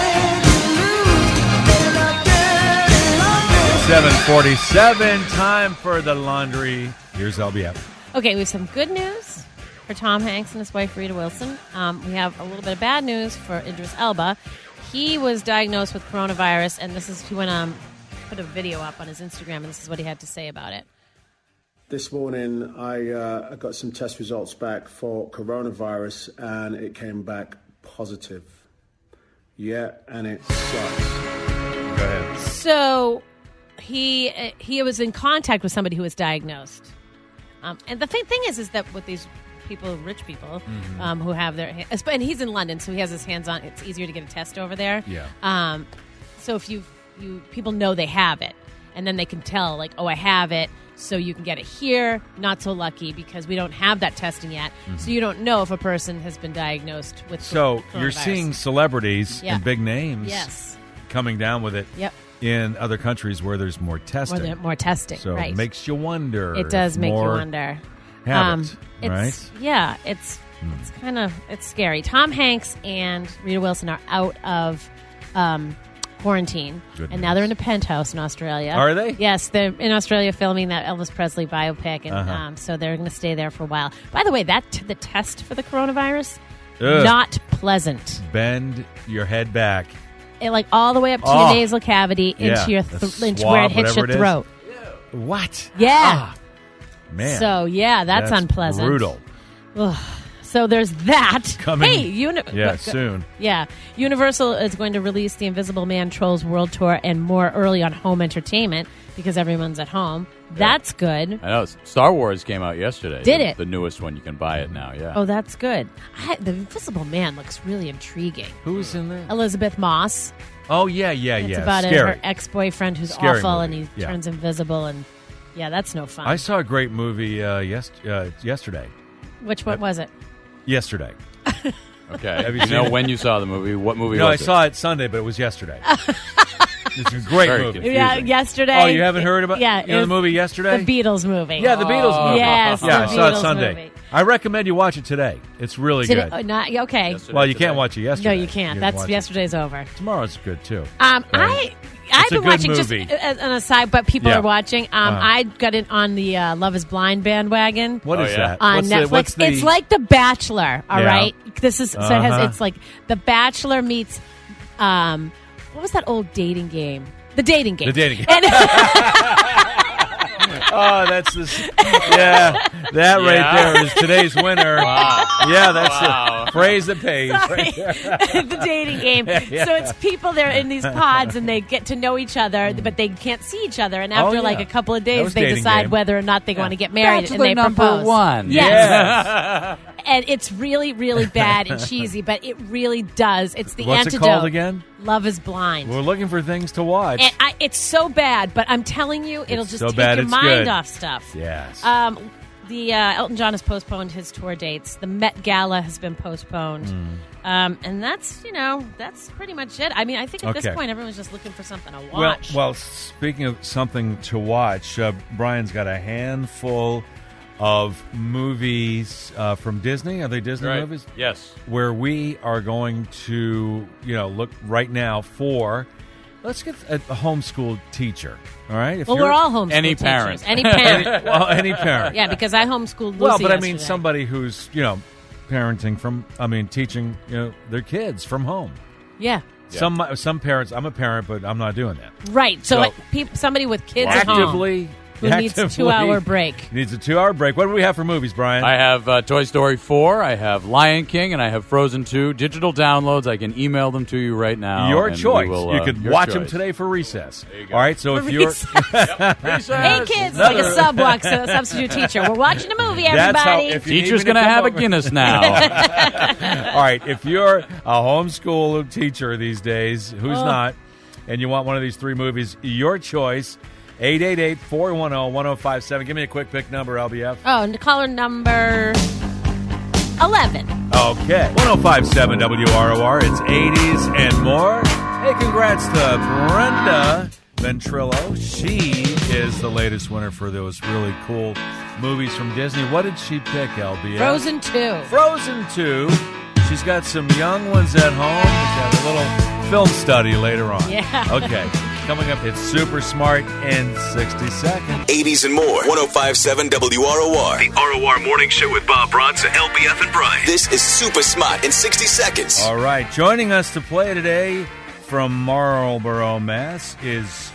seven forty-seven. Time for the laundry. Here's L B F. Okay, we have some good news for Tom Hanks and his wife Rita Wilson. Um, we have a little bit of bad news for Idris Elba. He was diagnosed with coronavirus, and this is he went um put a video up on his Instagram, and this is what he had to say about it. This morning, I, uh, I got some test results back for coronavirus, and it came back positive. Yeah, and it sucks. Go ahead. So he uh, he was in contact with somebody who was diagnosed, um, and the thing, thing is, is that with these people, rich people, Mm-hmm. um, who have their ha- and he's in London, so he has his hands on. It's easier to get a test over there. Yeah. Um, so if you you people know they have it, and then they can tell like, oh, I have it. So you can get it here. Not so lucky because we don't have that testing yet. So you don't know if a person has been diagnosed with. So coronavirus. you're seeing celebrities Yeah. and big names Yes. coming down with it Yep. in other countries where there's more More, testing. than- more testing. so right. it makes you wonder. It does if make you more wonder. Have Um, it, it's, right? Hmm. Yeah, it's it's kind of it's scary. Tom Hanks and Rita Wilson are out of um, quarantine, Good and now they're in a penthouse in Australia. Are they? Yes, they're in Australia filming that Elvis Presley biopic, and Uh-huh. um, so they're going to stay there for a while. By the way, that t- the test for the coronavirus Ugh. not pleasant. Bend your head back. It, like all the way up to Oh. your nasal cavity into Yeah, your the th- into swab, where it hits whatever your it is. throat. What? Yeah. Ah, man. So yeah, that's, That's unpleasant. brutal. Ugh. So there's that. Coming- Hey, uni- Yeah, go- soon. Yeah, Universal is going to release the Invisible Man Trolls World Tour and more early on home entertainment because everyone's at home. That's good. I know. Star Wars came out yesterday. Did the, it? The newest one. You can buy it now. Yeah. Oh, that's good. I, the Invisible Man looks really intriguing. Who's in there? Elizabeth Moss. Oh, yeah, yeah, It's yeah. about a, Scary. her ex-boyfriend who's Scary awful movie. and he Yeah. turns invisible and yeah, that's no fun. I saw a great movie uh, yes, uh, yesterday. Which one was it? Yesterday. Okay. Have you you know seen it? when you saw the movie? What movie No, I was it? saw it Sunday, but it was yesterday. It's a great Very movie. confusing. Yeah, yesterday. Oh, you haven't heard about Yeah, you know it the was movie yesterday? The Beatles movie. Yeah, the Beatles Oh. movie. Yes, yeah, the I saw it Beatles Sunday. movie. I recommend you watch it today. It's really Today- good. oh, not, okay. Yesterday, Well, you today. can't watch it yesterday. No, you can't. can That's watch it. yesterday's over. Tomorrow's good too. Um, Right. I I've It's a been good watching movie. just as an aside, but people Yeah. are watching. Um, Uh-huh. I got it on the uh, Love Is Blind bandwagon What Oh, is yeah? that? on what's Netflix. The, what's the, It's like The Bachelor. All Yeah. right, this is so it Uh-huh. has. It's like The Bachelor meets. Um, what was that old dating game? The dating game. The dating game. And- Oh, that's the s- yeah. That right Yeah. there is today's winner. Wow. Yeah, that's Wow. the phrase that pays. Sorry. Right there. The dating game. Yeah. So it's people they're in these pods and they get to know each other, but they can't see each other. And after Oh, yeah. like a couple of That days, was they dating decide game. whether or not they want to get married, Bachelor and they number propose. one. Yes. Yes. And it's really, really bad and cheesy, but it really does. It's the What's antidote. it called again? Love Is Blind. We're looking for things to watch. And I, it's so bad, but I'm telling you, it'll It's just so take bad your it's mind good. off stuff. Yes. Um, the uh, Elton John has postponed his tour dates. The Met Gala has been postponed, Hmm. um, and that's you know that's pretty much it. I mean, I think at this Okay. point everyone's just looking for something to well, watch. well, speaking of something to watch, uh, Brian's got a handful of movies uh, from Disney. Are they Disney Right. movies? Yes. Where we are going to, you know, look right now for. Let's get a, a homeschool teacher. All right. If well, you're- we're all homeschool Any teachers. parent. Any parent. Well, any parent. Yeah, because I homeschooled Lucy Well, but I mean yesterday. somebody who's, you know, parenting from, I mean, teaching you know their kids from home. Yeah. Some some parents, I'm a parent, but I'm not doing that. Right. So, So- like, peop somebody with kids Actively, at home who needs a actively two-hour break. Needs a two-hour break. What do we have for movies, Brian? I have uh, Toy Story four, I have Lion King, and I have Frozen two. Digital downloads, I can email them to you right now. Your and we choice. will, you uh, could your watch choice. them today for recess. There you go. All right, so For if you're... recess. Hey, kids, like a sub walk, so substitute teacher. We're watching a movie, everybody. That's how, if you Teacher's need me going to have a come over- Guinness now. All right, if you're a homeschool teacher these days, who's Oh. not, and you want one of these three movies, your choice, eight eight eight, four one zero, one zero five seven. Give me a quick pick number, L B F. Oh, and caller number eleven. Okay. one oh five point seven W R O R. It's eighties and more. Hey, congrats to Brenda Ventrilo. She is the latest winner for those really cool movies from Disney. What did she pick, L B F? Frozen two. Frozen two. She's got some young ones at home. She's got a little film study later on. Yeah. Okay. Coming up, it's Super Smart in sixty seconds. eighties and more. one oh five point seven W R O R. The R O R Morning Show with Bob Bronson, L B F, and Brian. This is Super Smart in sixty seconds. All right. Joining us to play today from Marlboro, Mass. is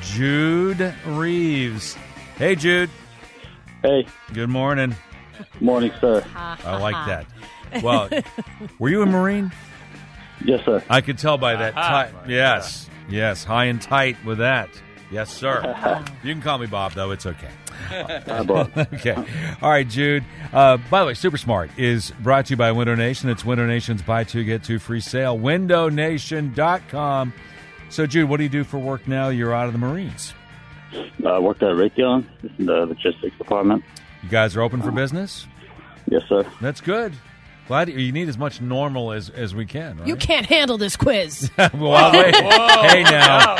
Jude Reeves. Hey, Jude. Hey. Good morning. Morning, sir. I like that. Well, were you a Marine? Yes, sir. I could tell by that. Ti- yes. Yes. High and tight with that. Yes, sir. You can call me Bob, though. It's okay. Hi, Bob. Okay. All right, Jude. Uh, by the way, Super Smart is brought to you by Window Nation. It's Window Nation's buy two, get two free sale. window nation dot com. So, Jude, what do you do for work now you're out of the Marines? I worked at Raytheon in the logistics department. You guys are open for business? Yes, sir. That's good. Glad you need as much normal as, as we can, right? You can't handle this quiz. Well, wait. Hey, now.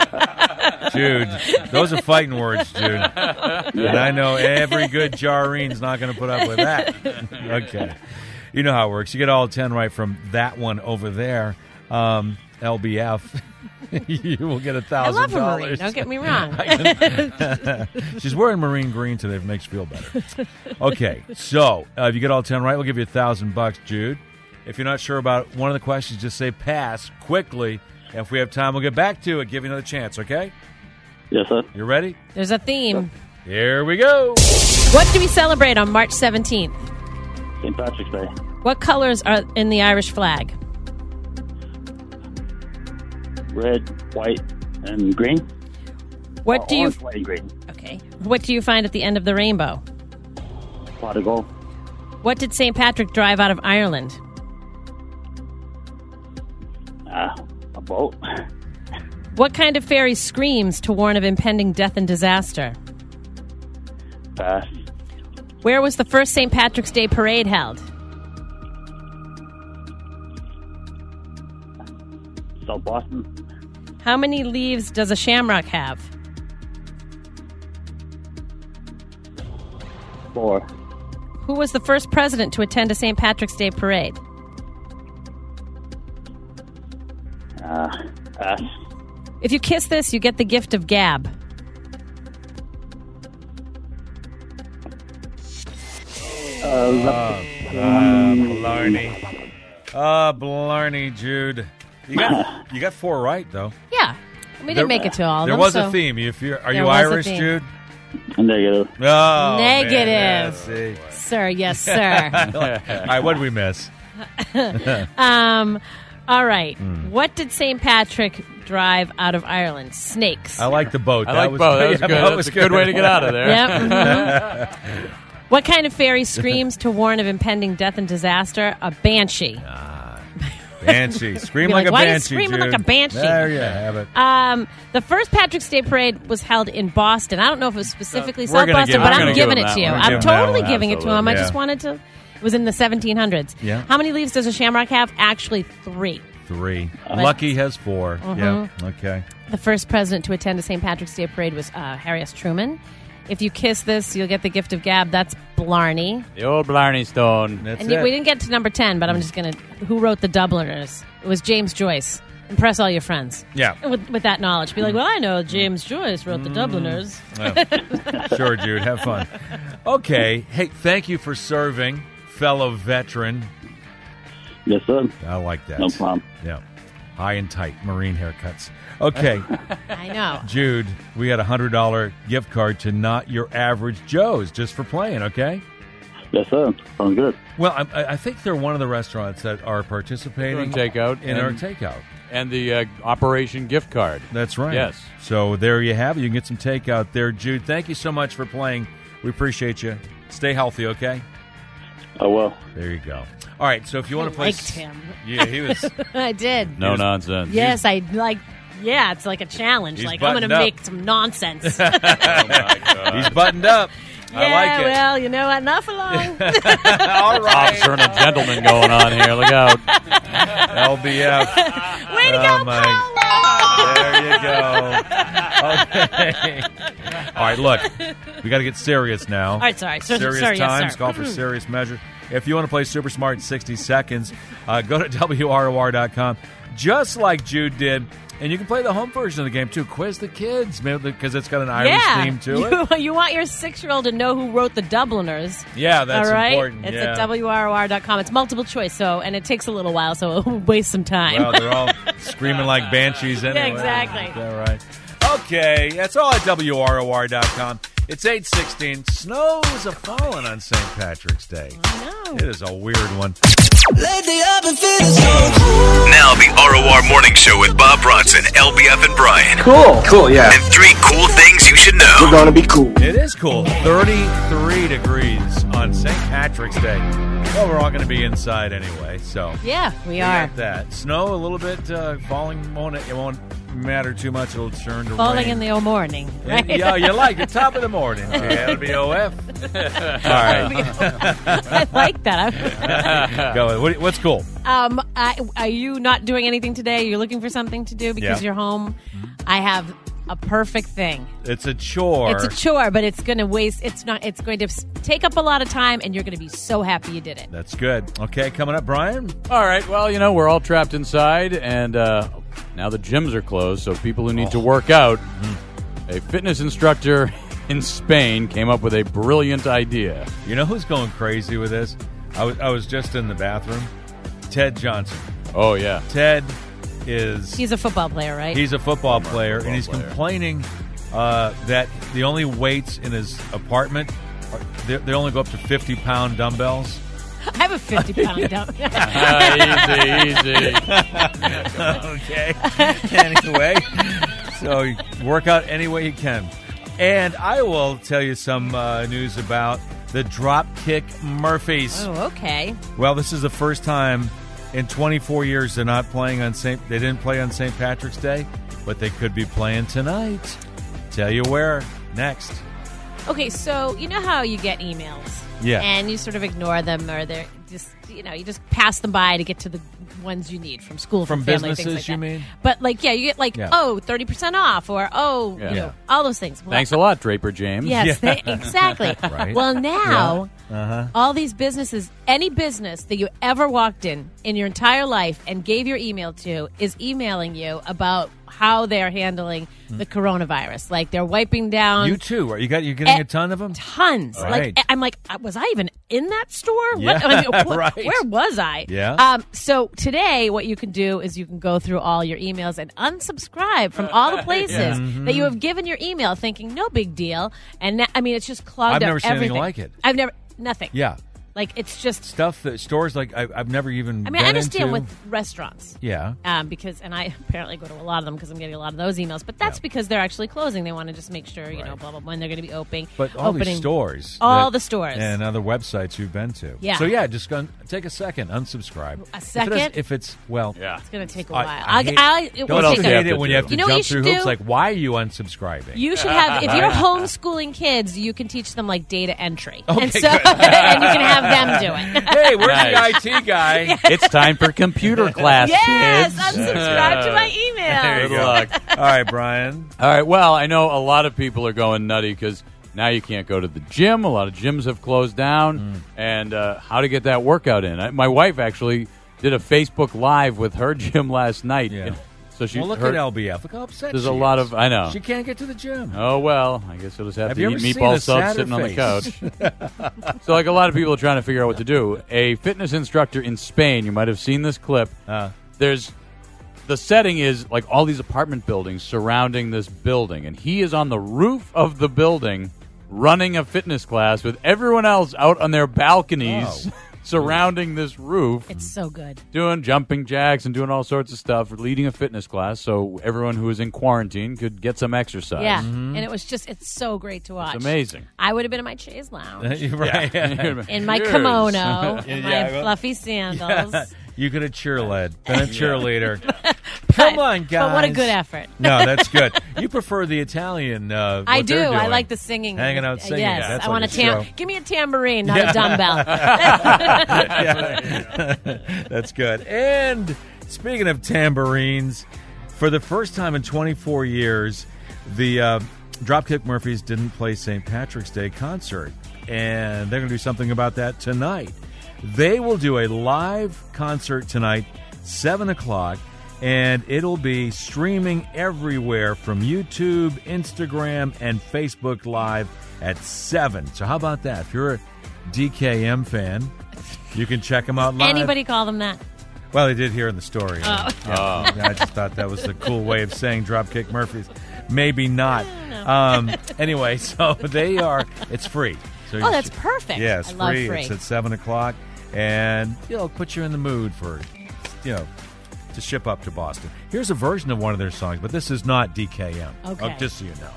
Jude, those are fighting words, Jude. And I know every good Jarine's not going to put up with that. Okay. You know how it works. You get all ten right from that one over there. Um, L B F. You will get a thousand dollars. I love a Marine. Don't get me wrong. She's wearing marine green today. If it makes you feel better. Okay, so uh, if you get all ten right, we'll give you a thousand bucks, Jude. If you're not sure about one of the questions, just say pass quickly. And if we have time, we'll get back to it. Give you another chance. Okay? Yes, sir. You ready? There's a theme. Here we go. What do we celebrate on March seventeenth? Saint Patrick's Day. What colors are in the Irish flag? Red, white, and green. What Uh, do you orange, white, and green. Okay. What do you find at the end of the rainbow? Pot of gold. What did Saint Patrick drive out of Ireland? Uh, a boat. What kind of fairy screams to warn of impending death and disaster? Pass. Where was the first Saint Patrick's Day parade held? South Boston. How many leaves does a shamrock have? Four. Who was the first president to attend a Saint Patrick's Day parade? Uh, pass. If you kiss this, you get the gift of gab. Uh, Ah, Blarney. Ah, Blarney, Jude. You got you got four right though. Yeah. We didn't There- make it to all of There them. was so- a theme. If you are There you was a Irish, theme. Jude? Negative. Oh, Negative. man, yeah, see. Sir, yes, sir. All right, what did we miss? um, all right. Hmm. What did Saint Patrick drive out of Ireland? Snakes. I like the boat. I that like was boat. That was yeah, good. that That's was a good way to get out of there. Yep. mhm. What kind of fairy screams to warn of impending death and disaster? A banshee. Banshee. Scream You're like, like, a "Why are you banshee, screaming like Jude." a banshee? There you have it. Um, the first Patrick's Day parade was held in Boston. I don't know if it was specifically Uh, we're South gonna Boston, give- but we're I'm gonna giving give it him to you. that one. I'm We're giving that totally one, giving it to him. I absolutely. just Yeah. wanted to. It was in the seventeen hundreds. Yeah. How many leaves does a shamrock have? Actually, three. Three. But- Lucky has four. Mhm. Yeah. Okay. The first president to attend a Saint Patrick's Day parade was uh, Harry S. Truman. If you kiss this, you'll get the gift of gab. That's Blarney. The old Blarney Stone. That's And we didn't get to number ten, but I'm just going to... Who wrote The Dubliners? It was James Joyce. Impress all your friends. Yeah. With, with that knowledge. Be like, well, I know James Joyce wrote The Dubliners. Well, sure, Jude. Have fun. Okay. Hey, thank you for serving fellow veteran. Yes, sir. I like that. No problem. Yeah. High and tight Marine haircuts. Okay. I know. Jude, we got a one hundred dollars gift card to Not Your Average Joe's just for playing, okay? Yes, sir. Sounds good. Well, I, I think they're one of the restaurants that are participating Doing takeout in and- our takeout. And the uh, Operation gift card. That's right. Yes. So there you have it. You can get some takeout there. Jude, thank you so much for playing. We appreciate you. Stay healthy, okay? I will. There you go. All right, so if you want to play... liked him. Yeah, he was... I did. No nonsense. Yes, I like. Yeah, it's like a challenge. He's like I'm going buttoned to up. make some nonsense. He's buttoned up. Yeah, I like it. well, you know what? Enough alone. All right. Officer and a gentleman going on here. Look out. L B F. Way to Oh, go, my- There you go. Okay. All right, look. We got to get serious now. All right, sorry. So- serious sorry, yes, times. sir. Call for serious measures. If you want to play Super Smart in sixty seconds, uh, go to W R O R dot com, just like Jude did. And you can play the home version of the game, too. Quiz the kids, because it's got an Irish yeah. theme to it. You, you want your six-year-old to know who wrote the Dubliners. Yeah, that's all right? important. It's yeah. at W R O R dot com. It's multiple choice, so and it takes a little while, so it'll waste some time. Well, they're all screaming like banshees anyway. Yeah, exactly. Is that right? Okay, that's all at W R O R dot com. It's eight sixteen. Snows are falling on Saint Patrick's Day. I know. It is a weird one. Now the R O R Morning Show with Bob Bronson, L B F, and Brian. Cool. Cool, yeah. And three cool things you should know. We're going to be cool. It is cool. thirty-three degrees on Saint Patrick's Day. Well, we're all going to be inside anyway, so. Yeah, we we are. got that. Snow a little bit uh, falling. Won't it, it won't matter too much. It'll turn to Falling rain. in the morning, right? Yeah, you like it. Top of the morning. L B O F. All right. I like that. Go. What, what's cool? Um, I, are you not doing anything today? You're looking for something to do because Yeah. you're home. I have a perfect thing. It's a chore. It's a chore, but it's going to waste. It's not. It's going to s- take up a lot of time, and you're going to be so happy you did it. That's good. Okay, coming up, Brian. All right. Well, you know, we're all trapped inside, and uh, now the gyms are closed, so people who need to work out, a fitness instructor in Spain came up with a brilliant idea. You know who's going crazy with this? I was I was just in the bathroom. Ted Johnson. Oh, yeah. Ted is... He's a football player, right? He's a football player, football and he's player. complaining uh, that the only weights in his apartment, are, they, they only go up to fifty-pound dumbbells. I have a fifty pound dump. Uh, easy, easy. Okay. Anyway, so you work out any way you can. And I will tell you some uh, news about the Dropkick Murphys. Oh, okay. Well, this is the first time in twenty-four years they're not playing on Saint They didn't play on Saint Patrick's Day, but they could be playing tonight. Tell you where next. Okay, so you know how you get emails, Yeah. and you sort of ignore them, or they're just you know you just pass them by to get to the ones you need from school, from, From family, businesses, things like you that. mean? But like, yeah, you get like Yeah. oh thirty percent off, or oh Yeah. you know Yeah. all those things. Well, Thanks a lot, Draper James. Yes, Yeah. they, exactly. Right. Well, now Uh-huh. all these businesses, any business that you ever walked in in your entire life and gave your email to, is emailing you about how they're handling the coronavirus. Like they're wiping down. You too. Are you got you getting Eh, a ton of them? Tons. Right. Like I'm like, was I even in that store? Yeah, what, I mean, wh- right. Where was I? Yeah. Um. So today, what you can do is you can go through all your emails and unsubscribe from all the places Yeah. Mhm. that you have given your email, thinking no big deal. And na- I mean, it's just clogged I've up never seen anything everything. like it. I've never nothing. Yeah. Like it's just. Stuff that stores like I, I've never even I mean, I been understand into. with restaurants. Yeah. Um, because and I apparently go to a lot of them because I'm getting a lot of those emails. But that's because they're actually closing. They want to just make sure you know blah blah blah when they're going to be opening. But all opening, these stores. all that- the stores. And other websites you've been to. Yeah. So, yeah, just go, take a second, unsubscribe. A If, it second? is- if it's, well. Yeah. It's going to take a I- while. I I'll- hate- I'll- it will Don't take you a- hate it when you have to You know what jump you through should hoops? do? Like, why are you unsubscribing? You should have, if you're homeschooling kids, you can teach them like data entry, Okay, and so good. and you can have them do it. Hey, where's Nice. the I T guy? It's time for computer class, Yes, kids. unsubscribe to my email. There you Good go. luck. All right, Brian. All right. Well, I know a lot of people are going nutty because now you can't go to the gym. A lot of gyms have closed down, and uh, how to get that workout in. I, my wife actually did a Facebook Live with her gym last night. Yeah. And So she well, look her, at L B F. Look how upset There's she a lot is. of I know. She can't get to the gym. Oh well, I guess you'll just have, Have to you eat ever seen meatball a subs sadder sitting on the face? couch. So like a lot of people are trying to figure out what to do. A fitness instructor in Spain, you might have seen this clip. Uh, There's the setting is like all these apartment buildings surrounding this building, and he is on the roof of the building running a fitness class with everyone else out on their balconies. Oh. Surrounding this roof. It's so good. Doing jumping jacks and doing all sorts of stuff, leading a fitness class so everyone who is in quarantine could get some exercise. Yeah, mm-hmm. and it was just, it's so great to watch. It's amazing. I would have been in my chaise lounge. right. Yeah. In my Cheers. kimono, in my Yeah. fluffy sandals. Yeah. You could have cheerled, been a cheerleader. Come on, guys. But what a good effort. No, that's good. You prefer the Italian. Uh, I what do. they're doing. I like the singing. Hanging out singing. Yes, That's I like want a a tam- show. Give me a tambourine, not Yeah. a dumbbell. Yeah. That's good. And speaking of tambourines, for the first time in twenty-four years, the uh, Dropkick Murphys didn't play Saint Patrick's Day concert, and they're going to do something about that tonight. They will do a live concert tonight, seven o'clock, and it'll be streaming everywhere from YouTube, Instagram, and Facebook Live at seven. So how about that? If you're a D K M fan, you can check them out live. Anybody call them that? Well, they did here in the story. Oh. Yeah. Yeah, I just thought that was a cool way of saying Dropkick Murphys. Maybe not. Um, anyway, so they are, it's free. So Oh, you that's should- perfect. Yeah, it's I love free. free. It's at seven o'clock. And, you know, put you in the mood for, you know, to ship up to Boston. Here's a version of one of their songs, but this is not D K M. Okay. Oh, just so you know.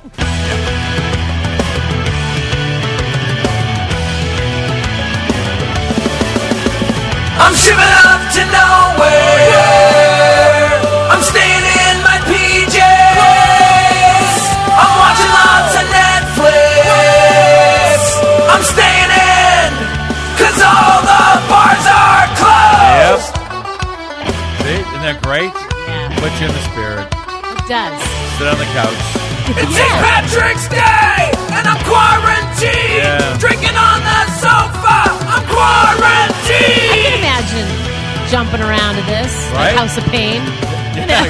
I'm shipping up to nowhere. I'm staying in my P Js. I'm watching lots of Netflix. I'm staying in, cause all the bars are Yep. closed. See, isn't that great? Yeah. Put you in the spirit. It does. Sit on the couch. It's Saint Patrick's Day, and I'm quarantined. Yeah. Drinking on the sofa. I'm quarantined. I can imagine jumping around to this, Right? like House of Pain. You know.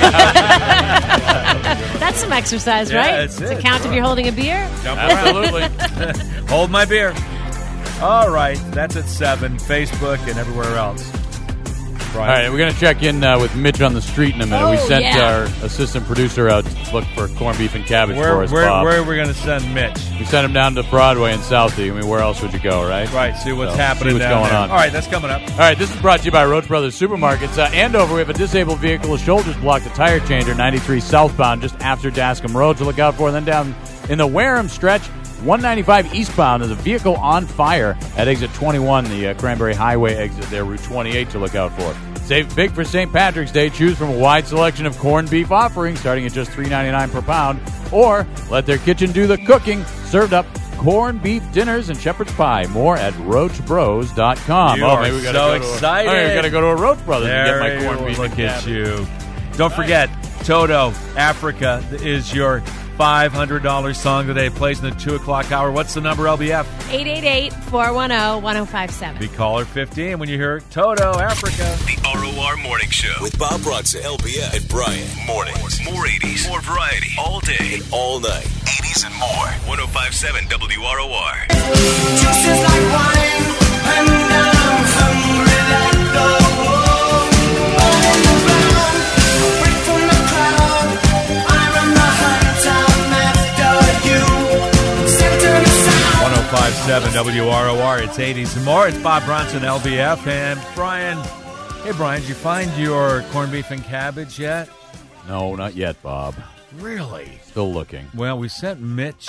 That's some exercise, Yeah, right? that's Does it it. count if you're holding a beer? Jump around. Absolutely. Hold my beer. All right, that's at seven. Facebook and everywhere else. All right, we're going to check in uh, with Mitch on the street in a minute. Oh, we sent yeah. our assistant producer out to look for corned beef and cabbage Where, for us, where, Bob. where are we going to send Mitch? We sent him down to Broadway in Southie. I mean, where else would you go, right? Right, see what's So, happening see what's down going there. on. All right, that's coming up. All right, this is brought to you by Roach Brothers Supermarkets. Uh, Andover, we have a disabled vehicle, a shoulders blocked, a tire changer, ninety-three southbound, just after Dascom Road to look out for. And then down in the Wareham stretch, one ninety-five eastbound, there's a vehicle on fire at exit twenty-one, the uh, Cranberry Highway exit there, Route twenty-eight to look out for. Save big for Saint Patrick's Day. Choose from a wide selection of corned beef offerings starting at just three ninety-nine per pound. Or let their kitchen do the cooking. Served up corned beef dinners and shepherd's pie. More at roach bros dot com. You oh, are maybe we gotta so go to excited. A, oh, we got to go to a Roach Brothers There and get my corned you beef look and at cabbage. you. Don't forget, Toto, Africa is your five hundred dollars song today. It plays in the two o'clock hour. What's the number, L B F? eight eight eight, four one zero, one zero five seven. Be caller fifteen when you hear Toto, Africa. The R O R Morning Show with Bob Bronson, L B F, and Brian. Mornings. More eighties. More variety. All day. And all night. eighties and more. one oh five point seven W R O R. Juices like wine, and I'm hungry like the wolf. On the ground, break from the crowd. I run the hunt, I'm after you. Center the sound. one oh five point seven W R O R. It's eighties and more. It's Bob Bronson, L B F, and Brian. Hey, Brian, did you find your corned beef and cabbage yet? No, not yet, Bob. Really? Still looking. Well, we sent Mitch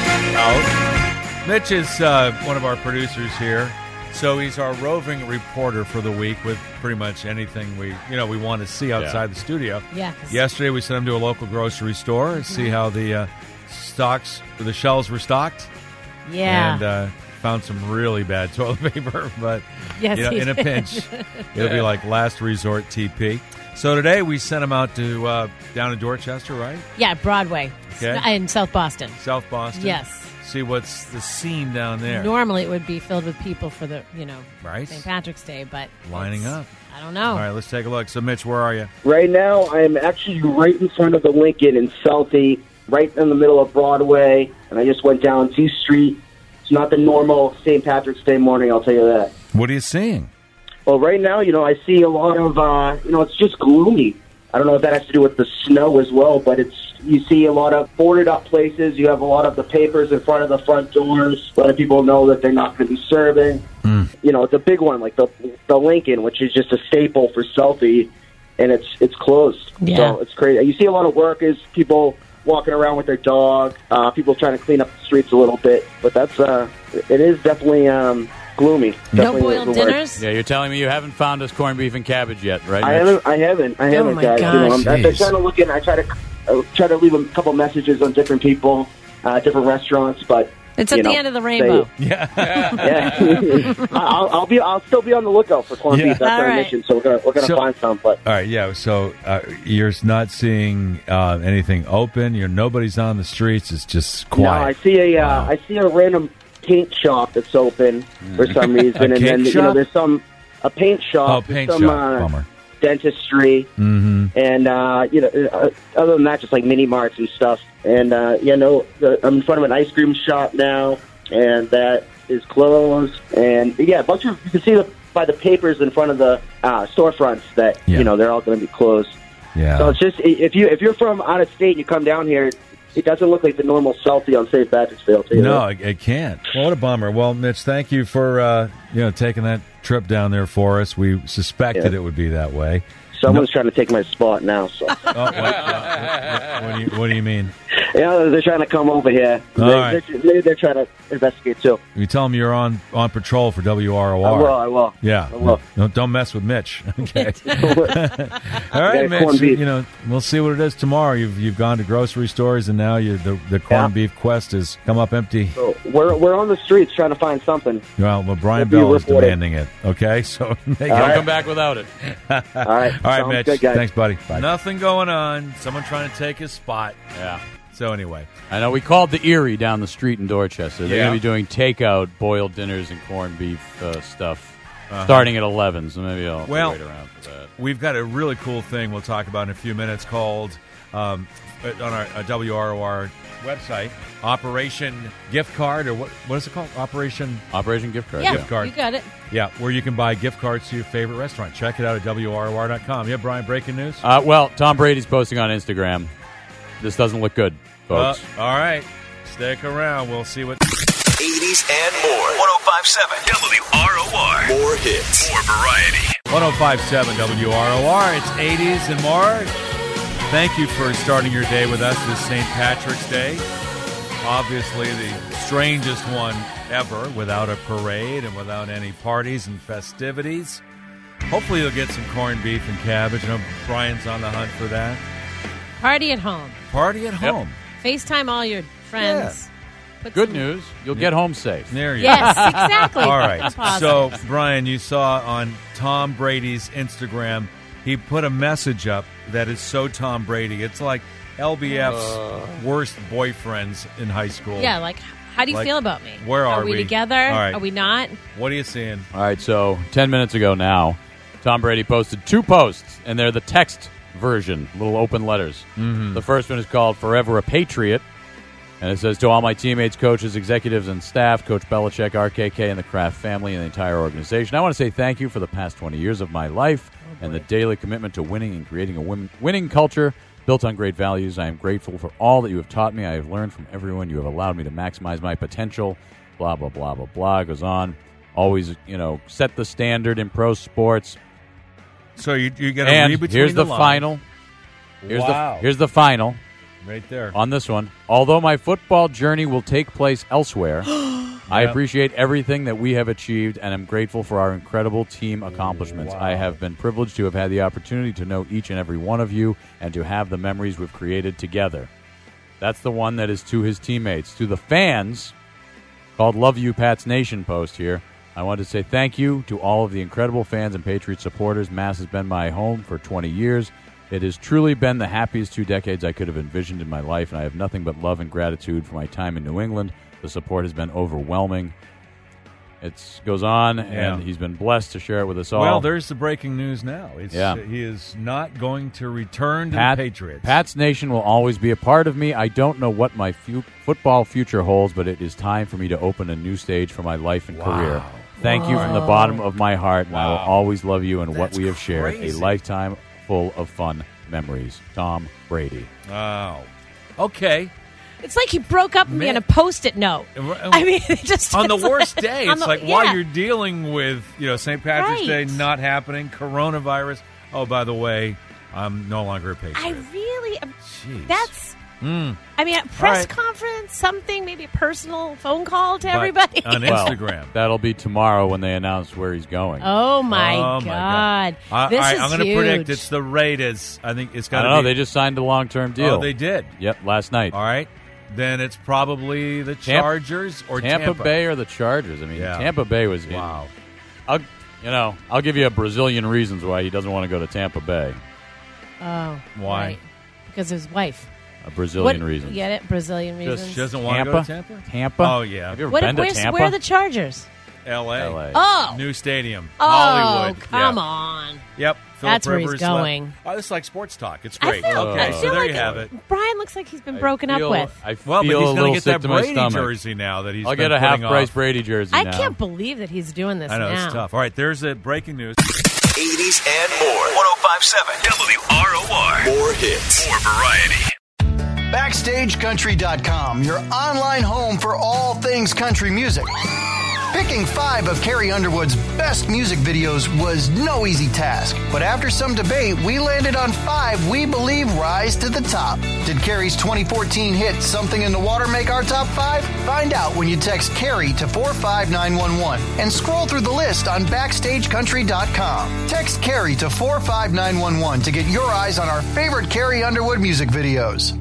out. Mitch is uh, one of our producers here, so he's our roving reporter for the week with pretty much anything we, you know, we want to see outside Yeah. the studio. Yeah. Yesterday, we sent him to a local grocery store and see how the uh, stocks, the shelves were stocked. Yeah. And uh, found some really bad toilet paper, but Yes, you know, he in a did. pinch, it'll be like last resort T P. So today we sent him out to uh, down in Dorchester, right? Yeah, Broadway. Okay. In South Boston. South Boston. Yes. See what's the scene down there. Normally it would be filled with people for the, you know, Right. Saint Patrick's Day, but Lining it's- up. I don't know. All right, let's take a look. So, Mitch, where are you? Right now, I am actually right in front of the Lincoln in Southie, right in the middle of Broadway, and I just went down two Street. It's not the normal Saint Patrick's Day morning, I'll tell you that. What are you seeing? Well, right now, you know, I see a lot of, uh, you know, it's just gloomy. I don't know if that has to do with the snow as well, but it's you see a lot of boarded up places. You have a lot of the papers in front of the front doors. A lot of people know that they're not going to be serving. Mm. You know, it's a big one, like the the Lincoln, which is just a staple for Southie, and it's it's closed. Yeah. So it's crazy. You see a lot of workers, people walking around with their dog, uh, people trying to clean up the streets a little bit. But that's uh, it is definitely um, gloomy. No Definitely boiled the word. dinners? Yeah, you're telling me you haven't found us corned beef and cabbage yet, right? I Mitch? haven't. I haven't. I Oh haven't, my guys. You know, I'm, gosh. I've been Jeez. trying to look in. I try to uh, try to leave a couple messages on different people, uh, different restaurants, but It's you at the know, end of the rainbow. they- Yeah. yeah, I'll, I'll be. I'll still be on the lookout for corned Yeah. beef. That's All our right. mission. So we're gonna we're gonna So- find some. But All right, yeah. So uh, you're not seeing uh, anything open. You're nobody's on the streets. It's just quiet. no, I see a uh, Wow. I see a random paint shop that's open for some reason, and cake then you shop? know there's some a paint shop. Oh, there's paint some, shop. Uh, Bummer. dentistry. Mm-hmm. And, uh, you know, uh, other than that, just like mini marts and stuff. And, uh, you know, the, I'm in front of an ice cream shop now, and that is closed. And, yeah, a bunch of, you can see the, by the papers in front of the uh, storefronts that, Yeah. you know, they're all going to be closed. Yeah. So it's just, if, you, if you're from out of state and you come down here, it doesn't look like the normal Southie on Saint Patrick's Day, I'll tell you No, that. it, it can't. Well, what a bummer. Well, Mitch, thank you for uh, you know taking that trip down there for us. We suspected Yeah. it would be that way. Someone's trying to take my spot now, so. Oh, what, what, what, do you, what do you mean? Yeah, they're trying to come over here. All They, right. they're, maybe they're trying to investigate, too. You tell them you're on, on patrol for W R O I R. will, I will. Yeah. I will. Don't, don't mess with Mitch. Okay. All Yeah, right, corned Mitch. beef. You know, we'll see what it is tomorrow. You've you've gone to grocery stores, and now you the the corned Yeah. beef quest has come up empty. So we're we're on the streets trying to find something. Well, well Brian We'll be Bell is reported. demanding it. Okay, so make Don't it- right. come back without it. All right, All right, Sounds Mitch. good, guys. Thanks, buddy. Nothing going on. Someone trying to take his spot. Yeah. So anyway, I know we called the Erie down the street in Dorchester. They're Yeah. going to be doing takeout boiled dinners and corned beef uh, stuff Uh-huh. starting at eleven, so maybe I'll have to Well, wait around for that. we've got a really cool thing we'll talk about in a few minutes called um, on our uh, W R O R website, Operation Gift Card, or what? What is it called? Operation Operation Gift Card. Yeah, Gift card. you got it. Yeah, where you can buy gift cards to your favorite restaurant. Check it out at W R O R dot com. Yeah, Brian, breaking news? Uh, well, Tom Brady's posting on Instagram. This doesn't look good, folks. Uh, all right. Stick around. We'll see what... eighties and more. one oh five point seven W R O R. More hits. More variety. one oh five point seven W R O R. It's eighties and more. Thank you for starting your day with us this Saint Patrick's Day. Obviously the strangest one ever, without a parade and without any parties and festivities. Hopefully you'll get some corned beef and cabbage. I know Brian's on the hunt for that. Party at home. Party at home. FaceTime all your friends. Put Good some- news. You'll get home safe. There you Yes, go. exactly. All right. Positive. So, Brian, you saw on Tom Brady's Instagram, he put a message up that is so Tom Brady. It's like L B F's Uh. worst boyfriends in high school. Yeah, like, how do you Like, feel about me? where are we, we? together? All right. Are we not? What are you seeing? All right, so ten minutes ago now, Tom Brady posted two posts, and they're the text version, little open letters. Mhm. The first one is called Forever a Patriot, and it says, to all my teammates, coaches, executives, and staff, Coach Belichick, R K K, and the Kraft family, and the entire organization, I want to say thank you for the past twenty years of my life and the daily commitment to winning and creating a win- winning culture built on great values. I am grateful for all that you have taught me. I have learned from everyone. You have allowed me to maximize my potential. Blah, blah, blah, blah, blah. Goes on. Always, you know, set the standard in pro sports. So you you got to And read between here's the, lines. final. Here's Wow. the here's the final. Right there. On this one. Although my football journey will take place elsewhere, I Yep. appreciate everything that we have achieved and am grateful for our incredible team accomplishments. Wow. I have been privileged to have had the opportunity to know each and every one of you and to have the memories we've created together. That's the one that is to his teammates. To the fans, called Love You Pats Nation post here, I want to say thank you to all of the incredible fans and Patriot supporters. Mass has been my home for twenty years. It has truly been the happiest two decades I could have envisioned in my life, and I have nothing but love and gratitude for my time in New England. The support has been overwhelming. It goes on, Yeah. and he's been blessed to share it with us all. Well, there's the breaking news now. It's, Yeah. He is not going to return to Pat, the Patriots. Pats Nation will always be a part of me. I don't know what my fu- football future holds, but it is time for me to open a new stage for my life and Wow. career. Thank you from the Whoa. bottom of my heart, and I will Wow. always love you and what That's we have shared. crazy. A lifetime full of fun memories. Tom Brady. Wow. Okay. It's like he broke up with me Man. on a Post-it note. I mean, it just on the it's worst like- day, on it's the- like yeah. while you're dealing with, you know, Saint Patrick's Right. Day not happening, coronavirus. Oh, by the way, I'm no longer a Patriot. I really, am- Jeez. that's, Mm. I mean, a press right. conference, something, maybe a personal phone call to But everybody. on Well, Instagram. that'll be tomorrow when they announce where he's going. Oh, my Oh, God. my God. I, This I, is I'm going to huge. predict it's the Raiders. I think it's I got to don't know. be. They just signed a long-term deal. Oh, they did. Yep, last night. All right. Then it's probably the Tampa- Chargers or Tampa, Tampa, Bay or the Chargers. I mean, Yeah. Tampa Bay was. in- Wow. I'll, you know, I'll give you a Brazilian reasons why he doesn't want to go to Tampa Bay. Oh. Why? Right. Because his wife. A Brazilian What- reason. You get it? Brazilian reasons. Just, she doesn't want to Tampa? go to Tampa? Tampa? Oh, yeah. Have you ever What, been to where's, Tampa? where are the Chargers? L A. L A. Oh. New stadium. Oh, Hollywood. come Yeah. on. Yep. Phillip That's where he's Rivers left. going. Oh, this is like sports talk. It's I great. feel, okay, I so feel there like you have it. Brian looks like he's been I broken feel- up with. I Well, but feel he's a going to little get sick that to my Brady stomach. jersey now that he's I'll been get a putting half-price off. Brady jersey I now. can't believe that he's doing this I know, now. it's tough. All right, there's the breaking news. eighties and more. one oh five point seven W R O R. More hits. More variety. Backstage Country dot com, your online home for all things country music. Picking five of Carrie Underwood's best music videos was no easy task, but after some debate, we landed on five we believe rise to the top. Did Carrie's twenty fourteen hit Something in the Water make our top five? Find out when you text Carrie to four five nine one one and scroll through the list on Backstage Country dot com. Text Carrie to four five nine one one to get your eyes on our favorite Carrie Underwood music videos.